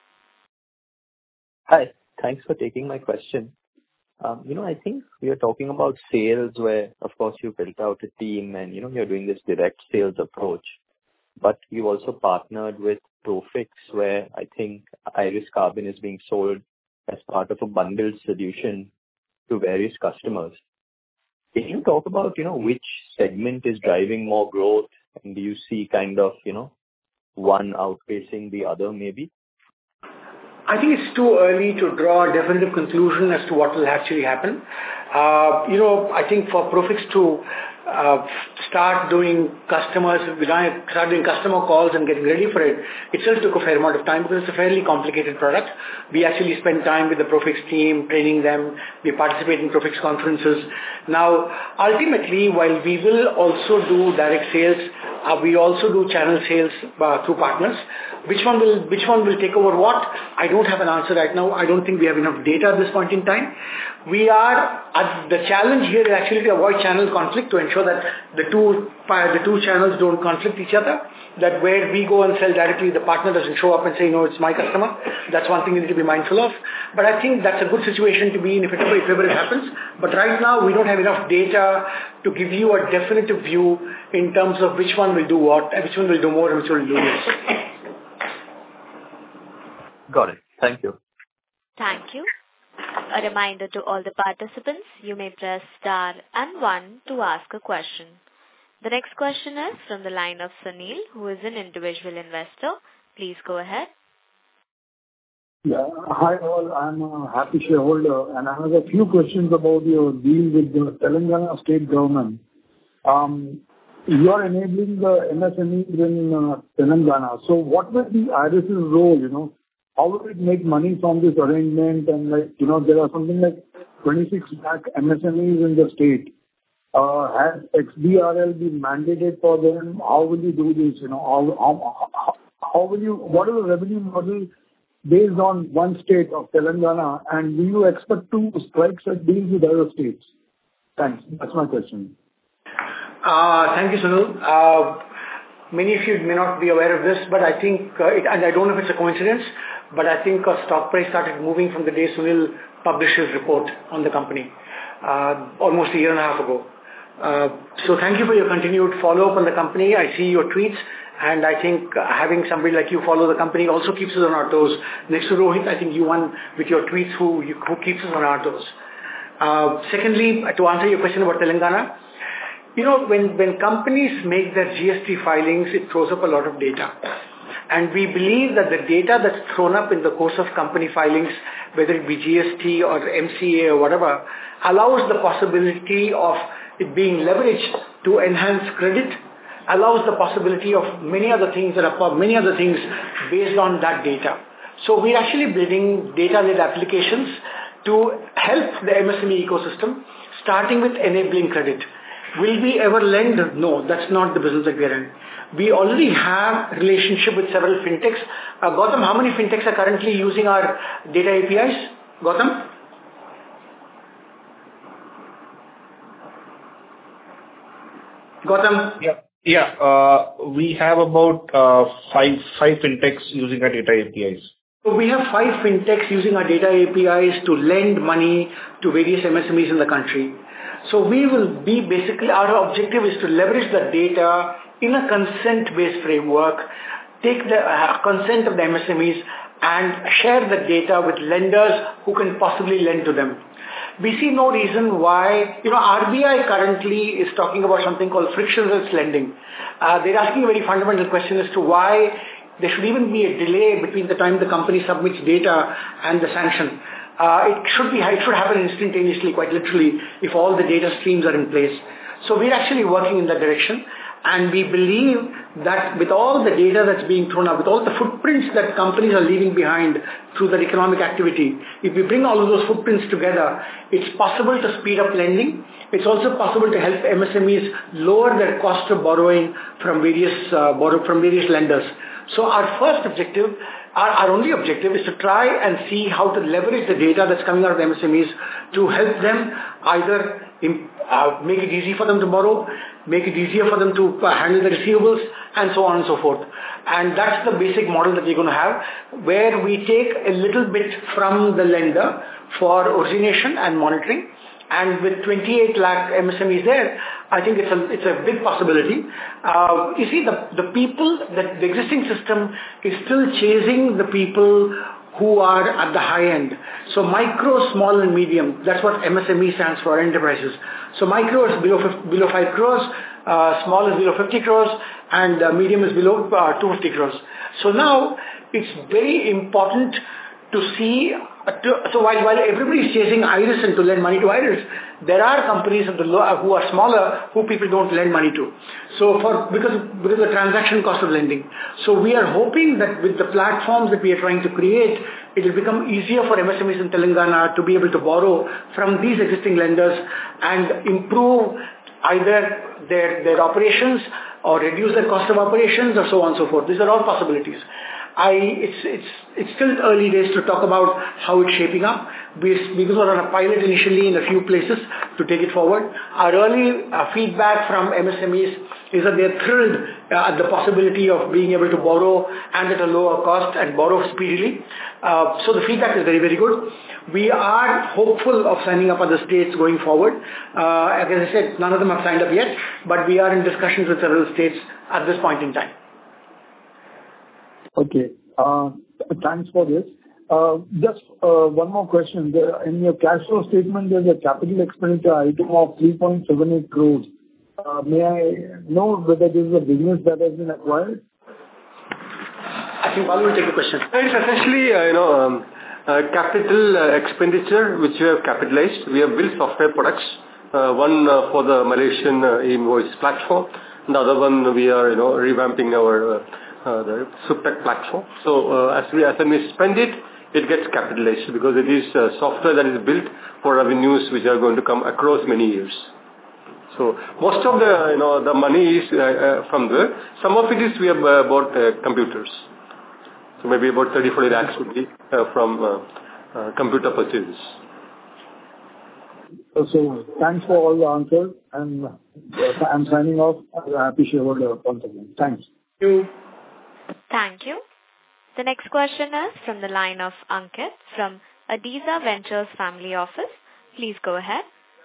Hi. Thanks for taking my question. Um, you know, I think we are talking about sales where, of course, you built out a team and, you know, you're doing this direct sales approach. But you also partnered with Profix, where I think Iris Carbon is being sold as part of a bundled solution to various customers. Can you talk about, you know, which segment is driving more growth, and do you see kind of, you know, one outpacing the other maybe? I think it's too early to draw a definitive conclusion as to what will actually happen. Uh, you know, I think for Profix to uh, start doing customers, start doing customer calls and getting ready for it, it still took a fair amount of time because it's a fairly complicated product. We actually spend time with the Profix team, training them. We participate in Profix conferences. Now, ultimately, while we will also do direct sales, uh, we also do channel sales uh, through partners. Which one will which one will take over what? I don't have an answer right now. I don't think we have enough data at this point in time. We are uh, the challenge here is actually to avoid channel conflict, to ensure that the two the two channels don't conflict each other. That where we go and sell directly, the partner doesn't show up and say, no, it's my customer. That's one thing we need to be mindful of. But I think that's a good situation to be in if it ever, if ever it happens. But right now, we don't have enough data to give you a definitive view in terms of which one will do what, and which one will do more, and which one will do less. Got it. Thank you. Thank you. A reminder to all the participants, you may press star and one to ask a question. The next question is from the line of Sunil, who is an individual investor. Please go ahead. Yeah. Hi all, I'm a happy shareholder and I have a few questions about your deal with the Telangana state government. Um, you are enabling the M S M Es in uh, Telangana. So what will be IRIS's role, you know? How will it make money from this arrangement? And like, you know, there are something like twenty-six lakh M S M Es in the state. Uh, has X B R L been mandated for them? How will you do this? You know, how, how, how will you, what is the revenue model based on one state of Telangana? And do you expect to strike such deals with other states? Thanks. That's my question. Uh, thank you, Sunil. Uh, many of you may not be aware of this, but I think, uh, it, and I don't know if it's a coincidence, but I think our stock price started moving from the day Sunil published his report on the company, uh, almost a year and a half ago. Uh, so thank you for your continued follow-up on the company. I see your tweets, and I think uh, having somebody like you follow the company also keeps us on our toes. Next to Rohit, I think you won with your tweets who, you, who keeps us on our toes. Uh, secondly, to answer your question about Telangana, you know, when, when companies make their G S T filings, it throws up a lot of data. And we believe that the data that's thrown up in the course of company filings, whether it be G S T or M C A or whatever, allows the possibility of it being leveraged to enhance credit, allows the possibility of many other things that are many other things based on that data. So we're actually building data-led applications to help the M S M E ecosystem, starting with enabling credit. Will we ever lend? No, that's not the business that we're in. We already have relationship with several fintechs. Uh, Gautam, how many fintechs are currently using our data A P Is? Gautam? Gautam? Yeah. Yeah. Uh, we have about uh, five five fintechs using our data A P Is. So we have five fintechs using our data A P Is to lend money to various M S M Es in the country. So we will be basically, our objective is to leverage the data in a consent-based framework, take the uh, consent of the M S M Es and share the data with lenders who can possibly lend to them. We see no reason why, you know, R B I currently is talking about something called frictionless lending. Uh, they're asking a very fundamental question as to why there should even be a delay between the time the company submits data and the sanction. Uh, it should be, it should happen instantaneously, quite literally, if all the data streams are in place. So we're actually working in that direction. And we believe that with all the data that's being thrown up, with all the footprints that companies are leaving behind through their economic activity, if we bring all of those footprints together, it's possible to speed up lending. It's also possible to help M S M Es lower their cost of borrowing from various uh, borrow from various lenders. So our first objective, our, our only objective is to try and see how to leverage the data that's coming out of the M S M Es to help them either in, uh, make it easy for them to borrow, make it easier for them to uh, handle the receivables, and so on and so forth. And that's the basic model that we're going to have, where we take a little bit from the lender for origination and monitoring. And with twenty-eight lakh M S M Es there, I think it's a, it's a big possibility. Uh, you see, the, the people, the, the existing system is still chasing the people who are at the high end. So micro, small and medium, that's what M S M E stands for, enterprises. So micro is below, below five crores, uh, small is below fifty crores, and uh, medium is below uh, two hundred fifty crores. So now it's very important to see, uh, to, so while, while everybody is chasing IRIS and to lend money to IRIS, there are companies of the low, uh, who are smaller who people don't lend money to. So for, because, because of the transaction cost of lending. So we are hoping that with the platforms that we are trying to create, it will become easier for M S M Es in Telangana to be able to borrow from these existing lenders and improve either their, their operations or reduce their cost of operations or so on and so forth. These are all possibilities. I, it's, it's, it's still early days to talk about how it's shaping up. We, we were on a pilot initially in a few places to take it forward. Our early uh, feedback from M S M Es is that they're thrilled uh, at the possibility of being able to borrow and at a lower cost and borrow speedily. Uh, so the feedback is very, very good. We are hopeful of signing up other states going forward. Uh, as I said, none of them have signed up yet, but we are in discussions with several states at this point in time. Okay. Uh, thanks for this. Uh, just uh, one more question. There, in your cash flow statement, there's a capital expenditure item of three point seven eight crores. Uh, may I know whether this is a business that has been acquired? I think Balu will take the question. It's essentially, uh, you know, um, uh, capital uh, expenditure which we have capitalized. We have built software products. Uh, one uh, for the Malaysian uh, invoice platform. The other one we are, you know, revamping our uh, uh, the SupTech platform. So uh, as we as we spend it, it gets capitalized because it is uh, software that is built for revenues which are going to come across many years. So most of the, you know, the money is uh, uh, from there. Some of it is we have uh, bought uh, computers. So maybe about thirty to forty lakhs would be uh, from uh, uh, computer purchases. So thanks for all the answers, and uh, I'm signing off. I appreciate shareholder once again. Thanks. Thank you. Thank you. The next question is from the line of Ankit from Adiza Ventures Family Office. Please go ahead.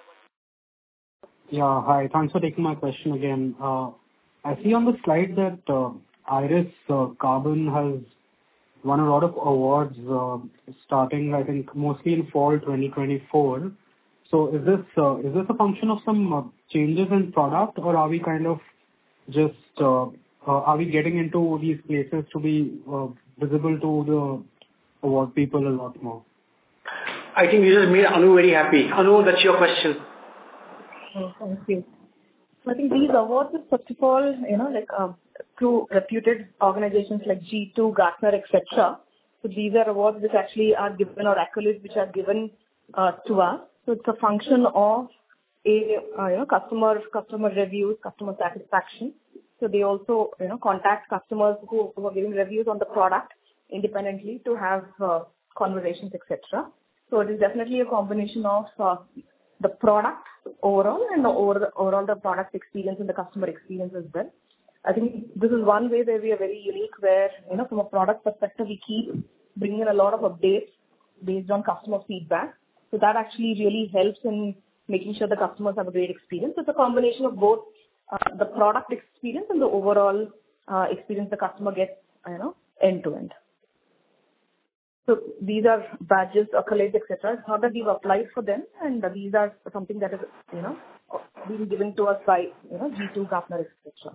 Yeah, hi. Thanks for taking my question again. Uh, I see on the slide that uh, Iris uh, Carbon has won a lot of awards uh, starting, I think, mostly in fall twenty twenty-four. So is this uh, is this a function of some uh, changes in product, or are we kind of just uh, uh, are we getting into these places to be uh, visible to the award people a lot more? I think you just made Anu very happy. Anu, that's your question. Oh, thank you. So I think these awards are first of all, you know, like uh, through reputed organizations like G two, Gartner, et cetera. So these are awards which actually are given, or accolades which are given uh, to us. So it's a function of a uh, you know customer customer reviews, customer satisfaction. So they also you know contact customers who, who are giving reviews on the product independently to have uh, conversations, et cetera. So it is definitely a combination of uh, the product overall and the over, overall the product experience and the customer experience as well. I think this is one way where we are very unique, where you know from a product perspective we keep bringing in a lot of updates based on customer feedback. So that actually really helps in making sure the customers have a great experience. It's a combination of both uh, the product experience and the overall uh, experience the customer gets, you know, end to end. So these are badges, accolades, et cetera. It's not that we've applied for them, and these are something that is, you know, being given to us by, you know, G two, Gartner, et cetera.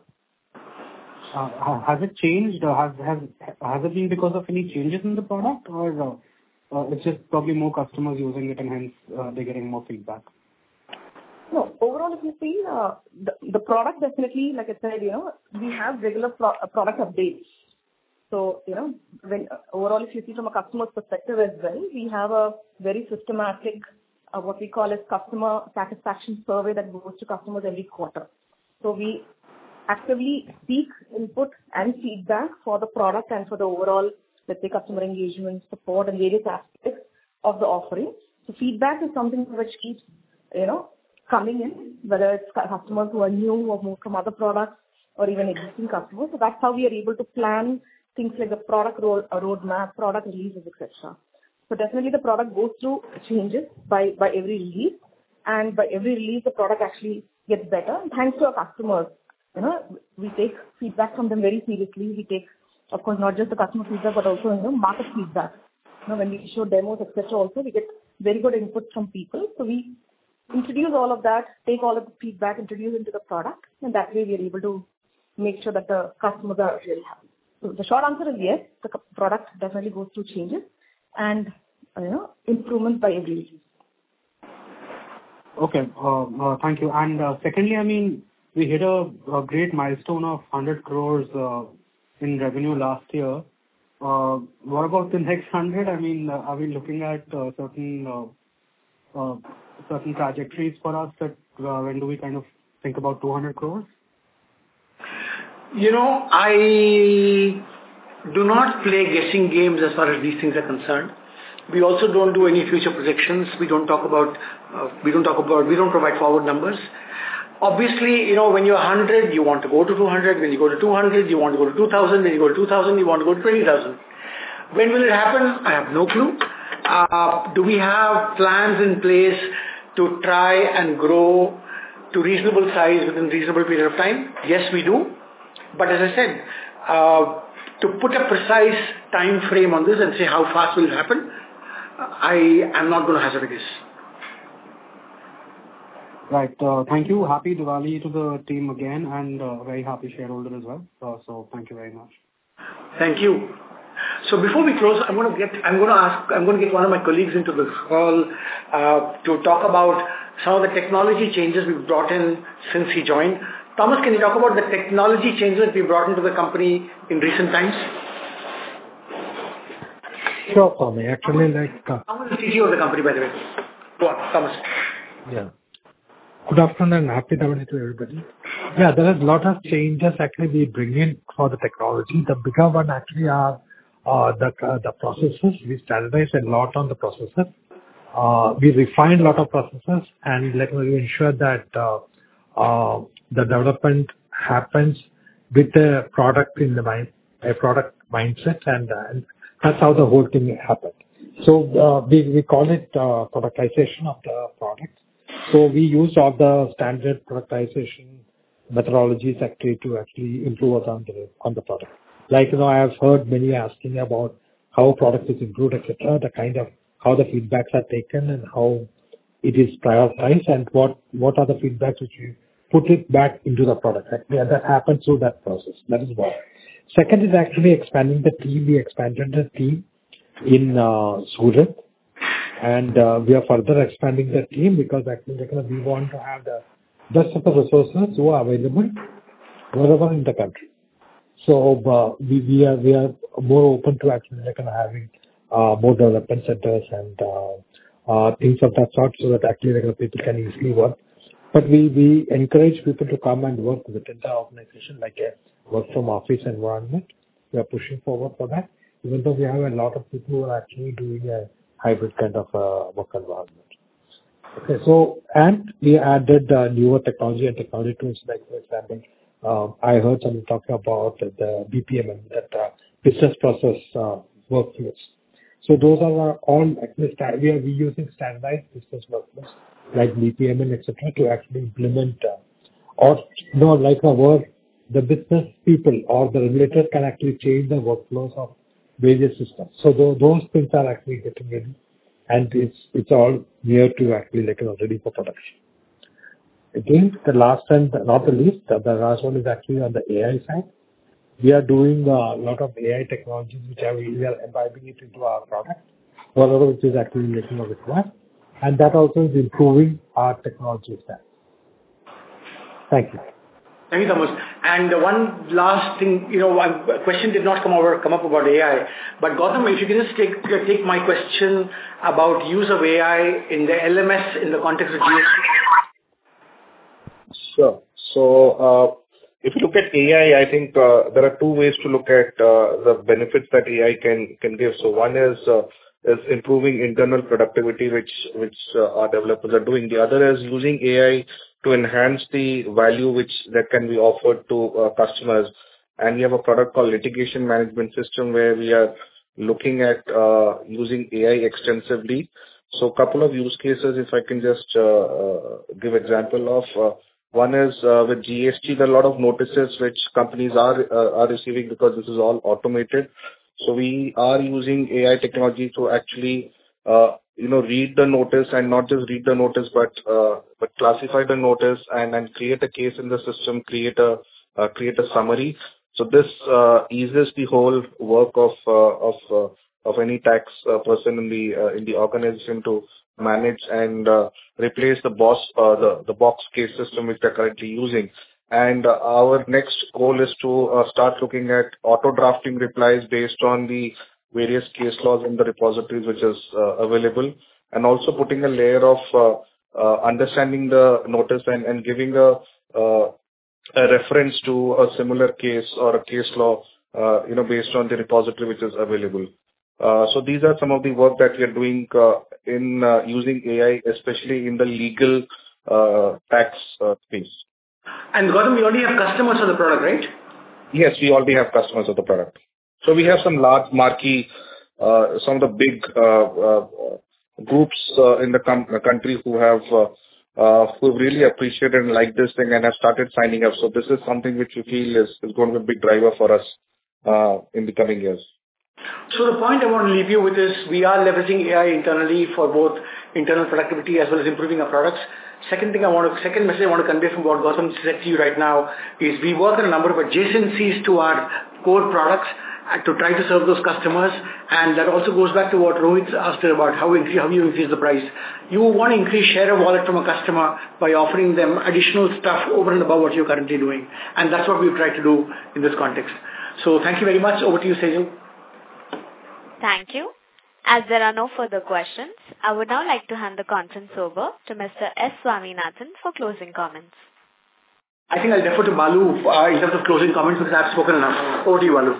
Uh, has it changed? Or has has has it been because of any changes in the product, or uh, uh, it's just probably more customers using it and hence uh, they're getting more feedback? No, overall, if you see uh, the the product, definitely, like I said, you know, we have regular pro- product updates. So, you know, when uh, overall, if you see from a customer's perspective as well, we have a very systematic, uh, what we call as customer satisfaction survey that goes to customers every quarter. So we actively seek input and feedback for the product and for the overall, let's say, customer engagement, support, and various aspects of the offering. So feedback is something which keeps, you know, coming in, whether it's customers who are new or moved from other products or even existing customers. So that's how we are able to plan things like the product road, a roadmap, product releases, et cetera. So definitely the product goes through changes by, by every release, and by every release the product actually gets better. And thanks to our customers, you know, we take feedback from them very seriously. We take, of course, not just the customer feedback, but also, you know, market feedback. You know, when we show demos, et cetera, also we get very good input from people. So we introduce all of that, take all of the feedback, introduce into the product, and that way we are able to make sure that the customers are really happy. So the short answer is yes, the product definitely goes through changes and, you know, improvements by every release. Okay, uh, uh, thank you. And uh, secondly, I mean, we hit a, a great milestone of one hundred crores uh, in revenue last year. Uh, what about the next one hundred? I mean, uh, are we looking at uh, certain uh, uh, certain trajectories for us that uh, when do we kind of think about two hundred crores? You know, I do not play guessing games as far as these things are concerned. We also don't do any future projections. We don't talk about, uh, we don't talk about, we don't provide forward numbers. Obviously, you know, when you're one hundred, you want to go to two hundred. When you go to two hundred, you want to go to two thousand. When you go to two thousand, you want to go to twenty thousand. When will it happen? I have no clue. Uh, do we have plans in place to try and grow to reasonable size within reasonable period of time? Yes, we do. But as I said, uh, to put a precise time frame on this and say how fast will it happen, I am not going to hazard a guess. Right. Uh, thank you. Happy Diwali to the team again, and uh, very happy shareholder as well. Uh, so thank you very much. Thank you. So before we close, I'm going to get, I'm going to ask, I'm going to get one of my colleagues into this call uh, to talk about some of the technology changes we've brought in since he joined. Thomas, can you talk about the technology changes that we brought into the company in recent times? Sure, Swami. Actually, like... Uh, I'm the C T O of the company, by the way. Go on, Thomas. Yeah. Good afternoon and happy Diwali to everybody. Yeah, there is a lot of changes actually we bring in for the technology. The bigger one actually are uh, the uh, the processes. We standardize a lot on the processes. Uh, we refine a lot of processes and let me ensure that uh, uh, the development happens with the product in the mind, a product mindset, and, uh, and that's how the whole thing happened. So uh, we we call it uh, productization of the product. So we use all the standard productization methodologies actually to actually improve on the on the product. Like, you know, I have heard many asking about how product is improved, et cetera. The kind of how the feedbacks are taken and how it is prioritized, and what what are the feedbacks which you put it back into the product. Actually, and that happens through that process. That is one. Second is actually expanding the team. We expanded the team in uh, Surat. And uh, we are further expanding the team because actually like, we want to have the best of the resources who are available wherever in the country. So uh, we, we are we are more open to actually like, having uh, more development centers and uh, uh, things of that sort, so that actually like, people can easily work. But we, we encourage people to come and work within the organization, like a work from office environment. We are pushing forward for that, even though we have a lot of people who are actually doing a hybrid kind of uh, work environment. Okay, so, and we added uh, newer technology and technology tools, like for example, um, I heard someone talking about the B P M N, that uh, business process uh, workflows. So those are all actually, sta- we are reusing standardized business workflows like B P M N, et cetera, to actually implement, uh, or, you know, like a word, the business people or the regulators can actually change the workflows of various systems. So th- those things are actually getting ready, and it's it's all near to actually like, you know, ready for production. Again, the last and not the least, the, the last one is actually on the A I side. We are doing a lot of A I technologies which are we are imbibing it into our product, whatever which is actually making a request, and that also is improving our technology stack. Thank you. Thank you, Thomas. And uh, one last thing, you know, a question did not come over, come up about A I, but Gautam, if you can just take uh, take my question about use of A I in the L M S in the context of G S T. Sure. So, uh, if you look at A I, I think uh, there are two ways to look at uh, the benefits that A I can can give. So, one is uh, is improving internal productivity, which which uh, our developers are doing. The other is using A I to enhance the value which that can be offered to uh, customers. And we have a product called Litigation Management System, where we are looking at uh, using A I extensively. So, a couple of use cases, if I can just uh, uh, give example of. Uh, One is uh, with G S T, there are a lot of notices which companies are uh, are receiving because this is all automated. So we are using A I technology to actually, uh, you know, read the notice, and not just read the notice, but uh, but classify the notice and and create a case in the system, create a uh, create a summary. So this uh, eases the whole work of uh, of uh, of any tax uh, person in the uh, in the organization to manage and uh, replace the boss uh, the the box case system which they're currently using. And uh, our next goal is to uh, start looking at auto drafting replies based on the various case laws in the repositories which is uh, available, and also putting a layer of uh, uh, understanding the notice and, and giving a, uh, a reference to a similar case or a case law uh, you know, based on the repository which is available. Uh, So these are some of the work that we are doing uh, in uh, using A I, especially in the legal uh, tax uh, space. And Gautam, we already have customers for the product, right? Yes, we already have customers of the product. So we have some large marquee, uh, some of the big uh, uh, groups uh, in the com- country who have uh, uh, who really appreciated and like this thing and have started signing up. So this is something which we feel is, is going to be a big driver for us uh, in the coming years. So the point I want to leave you with is we are leveraging A I internally for both internal productivity as well as improving our products. Second thing I want to, second message I want to convey from what Gautam said to you right now is we work on a number of adjacencies to our core products uh, to try to serve those customers, and that also goes back to what Rohit asked about how, increase, how you increase the price. You want to increase share of wallet from a customer by offering them additional stuff over and above what you're currently doing, and that's what we've tried to do in this context. So thank you very much. Over to you, Sejal. Thank you. As there are no further questions, I would now like to hand the conference over to Mister S. Swaminathan for closing comments. I think I'll defer to Balu uh, in terms of closing comments because I've spoken enough. Over to you, Balu.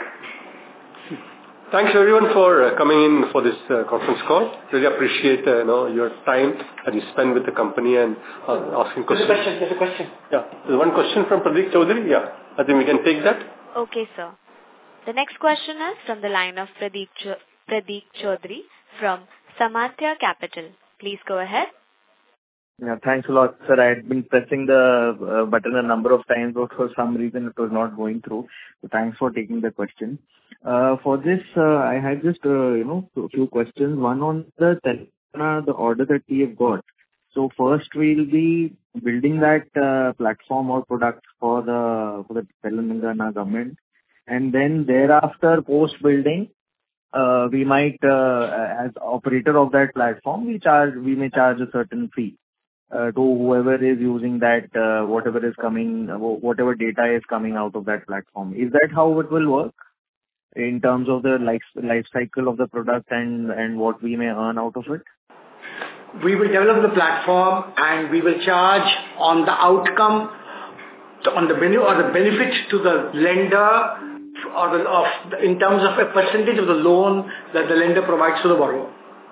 Thanks everyone for uh, coming in for this uh, conference call. Really appreciate uh, you know, your time that you spend with the company and uh, asking questions. There's a question. There's a question. Yeah, there's one question from Pradeep Chaudhary. Yeah, I think we can take that. Okay, sir. The next question is from the line of Pradeep, Ch- Pradeep Chaudhary from Samarthya Capital. Please go ahead. Yeah, thanks a lot, sir. I had been pressing the uh, button a number of times, but for some reason it was not going through. So thanks for taking the question. Uh, for this, uh, I had just, uh, you know, a few questions. One on the Telangana, the order that we have got. So first we'll be building that uh, platform or product for the, for the Telangana government. And then thereafter, post-building, uh, we might, uh, as operator of that platform, we charge, we may charge a certain fee uh, to whoever is using that, uh, whatever is coming, whatever data is coming out of that platform. Is that how it will work in terms of the life life cycle of the product and and what we may earn out of it? We will develop the platform and we will charge on the outcome, on the benefit or the benefit to the lender. Or the, of the, in terms of a percentage of the loan that the lender provides to the borrower.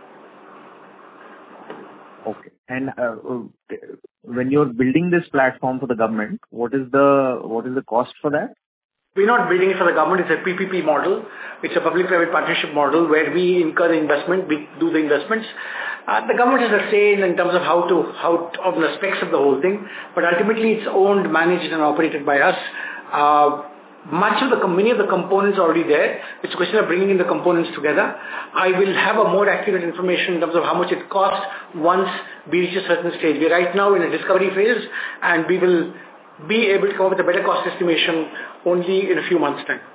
Okay. And uh, when you're building this platform for the government, what is the what is the cost for that? We're not building it for the government. It's a P P P model. It's a public-private partnership model where we incur the investment, we do the investments. Uh, the government has a say in, in terms of how to how to, on the specs of the whole thing, but ultimately it's owned, managed, and operated by us. Uh, Much of the, many of the components are already there. It's a question of bringing in the components together. I will have a more accurate information in terms of how much it costs once we reach a certain stage. We're right now in a discovery phase and we will be able to come up with a better cost estimation only in a few months' time.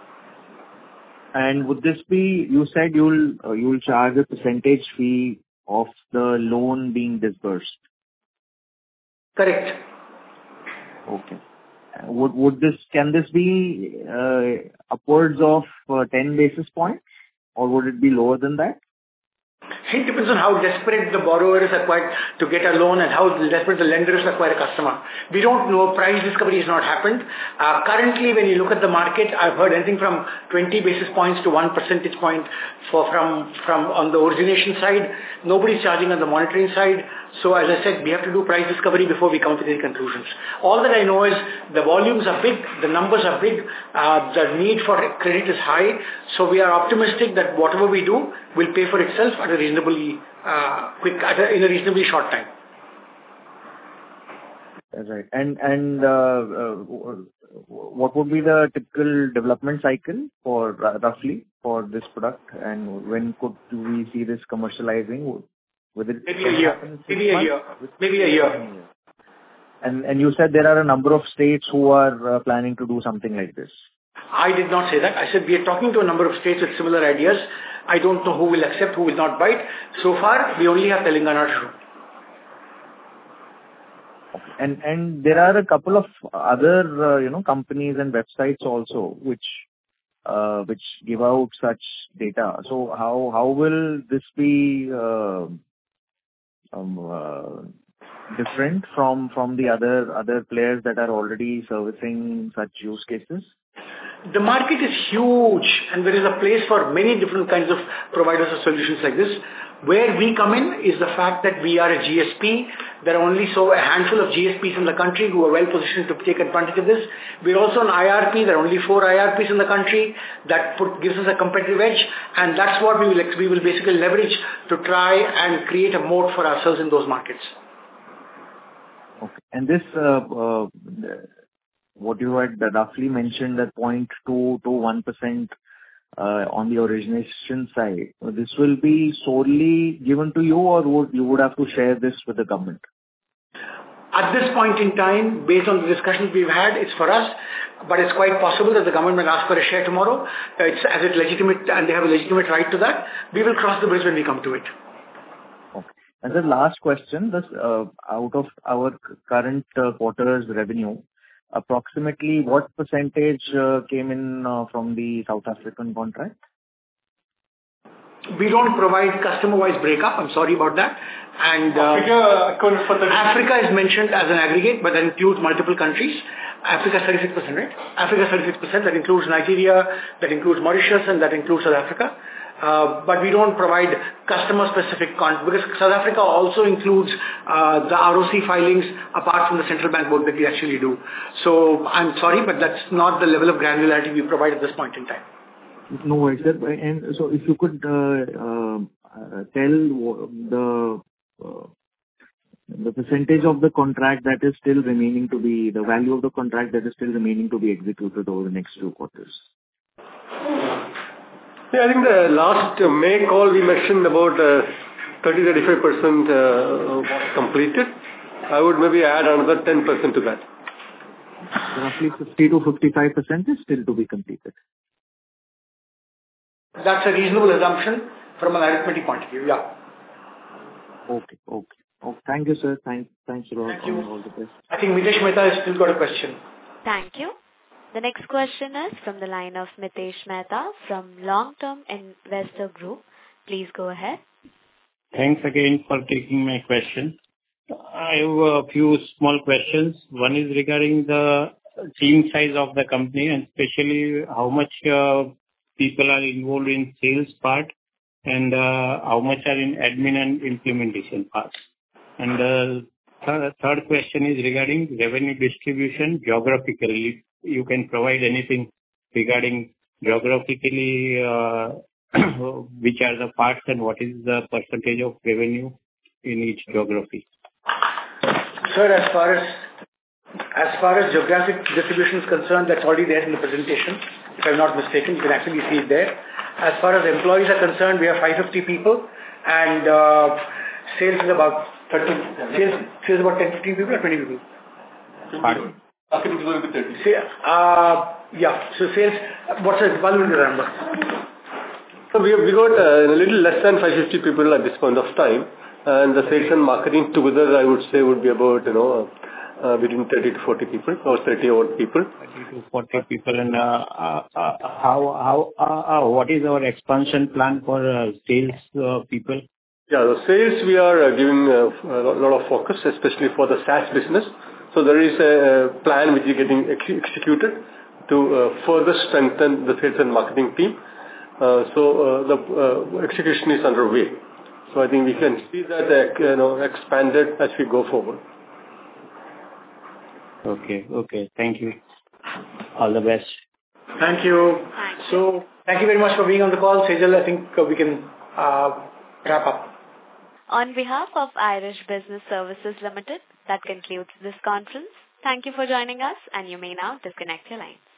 And would this be, you said you'll, uh, you'll charge a percentage fee of the loan being disbursed? Correct. Okay. Would would this can this be uh, upwards of uh, ten basis points, or would it be lower than that? It depends on how desperate the borrower is acquired to get a loan and how desperate the lender is to acquire a customer. We don't know. Price discovery has not happened. Uh, currently, when you look at the market, I've heard anything from twenty basis points to one percentage point for from from on the origination side. Nobody's charging on the monitoring side. So as I said, we have to do price discovery before we come to any conclusions. All that I know is the volumes are big, the numbers are big, uh, the need for credit is high. So we are optimistic that whatever we do will pay for itself at a reasonably uh, quick, at a, in a reasonably short time. That's right. And and uh, uh, what would be the typical development cycle for uh, roughly for this product, and when could we see this commercializing? With it maybe a year. Maybe a year. Maybe a year. And and you said there are a number of states who are uh, planning to do something like this. I did not say that. I said we are talking to a number of states with similar ideas. I don't know who will accept, who will not bite. So far, we only have Telangana to do. And and there are a couple of other uh, you know companies and websites also which uh, which give out such data. So how how will this be uh, um, uh, different from from the other other players that are already servicing such use cases? The market is huge, and there is a place for many different kinds of providers of solutions like this. Where we come in is the fact that we are a G S P. There are only so a handful of G S Ps in the country who are well positioned to take advantage of this. We're also an I R P. There are only four I R Ps in the country. That put, gives us a competitive edge, and that's what we will we will basically leverage to try and create a moat for ourselves in those markets. Okay. And this, uh, uh, what you had roughly mentioned, that zero point two to one percent uh, on the origination side, this will be solely given to you, or would you would have to share this with the government? At this point in time, based on the discussions we've had, it's for us, but it's quite possible that the government will ask for a share tomorrow. It's as it's legitimate, and they have a legitimate right to that. We will cross the bridge when we come to it. Okay. And the last question, this, uh, out of our current uh, quarter's revenue, approximately what percentage uh, came in uh, from the South African contract? We don't provide customer-wise breakup. I'm sorry about that. And uh, Africa, for the Africa is mentioned as an aggregate, but that includes multiple countries. Africa is thirty-six percent, right? Africa is thirty-six percent. That includes Nigeria, that includes Mauritius, and that includes South Africa. Uh, but we don't provide customer-specific con because South Africa also includes uh, the R O C filings apart from the central bank work that we actually do. So I'm sorry, but that's not the level of granularity we provide at this point in time. No worries, sir. And so if you could uh, uh, uh, tell the uh, the percentage of the contract that is still remaining to be, the value of the contract that is still remaining to be executed over the next two quarters. Yeah, I think the last uh, May call we mentioned about uh, thirty to thirty-five percent uh, was completed. I would maybe add another ten percent to that. Roughly fifty to fifty-five percent is still to be completed. That's a reasonable assumption from an arithmetic point of view, yeah. Okay, okay. Oh, thank you, sir. Thank, thanks a lot. Thank you. All the best. I think Mitesh Mehta has still got a question. Thank you. The next question is from the line of Mitesh Mehta from Long Term Investor Group. Please go ahead. Thanks again for taking my question. I have a few small questions. One is regarding the team size of the company, and especially how much uh, people are involved in sales part, and uh, how much are in admin and implementation part. And the th- third question is regarding revenue distribution geographically. You can provide anything regarding geographically, uh, which are the parts and what is the percentage of revenue in each geography? Sir, as far as as far as geographic distribution is concerned, that's already there in the presentation. If I'm not mistaken, you can actually see it there. As far as employees are concerned, we have five hundred fifty people, and uh, sales is about thirty. Sales, sales about ten, fifteen people or twenty people. Pardon? Marketing is going to be thirty. See, uh, yeah. So sales. What's the volume in the number? So we have, we got uh, a little less than five hundred fifty people at this point of time, and the sales and marketing together, I would say, would be about you know uh, between thirty to forty people or thirty odd people. thirty to forty people, and uh, uh, uh, how how uh, uh, what is our expansion plan for uh, sales uh, people? Yeah, the sales we are uh, giving uh, a lot of focus, especially for the SaaS business. So there is a plan which is getting ex executed to uh, further strengthen the sales and marketing team. Uh, so uh, the uh, execution is underway. So I think we can see that uh, you know expanded as we go forward. Okay, okay. Thank you. All the best. Thank you. So thank you very much for being on the call, Sejal. I think uh, we can uh, wrap up. On behalf of Irish Business Services Limited, that concludes this conference. Thank you for joining us, and you may now disconnect your lines.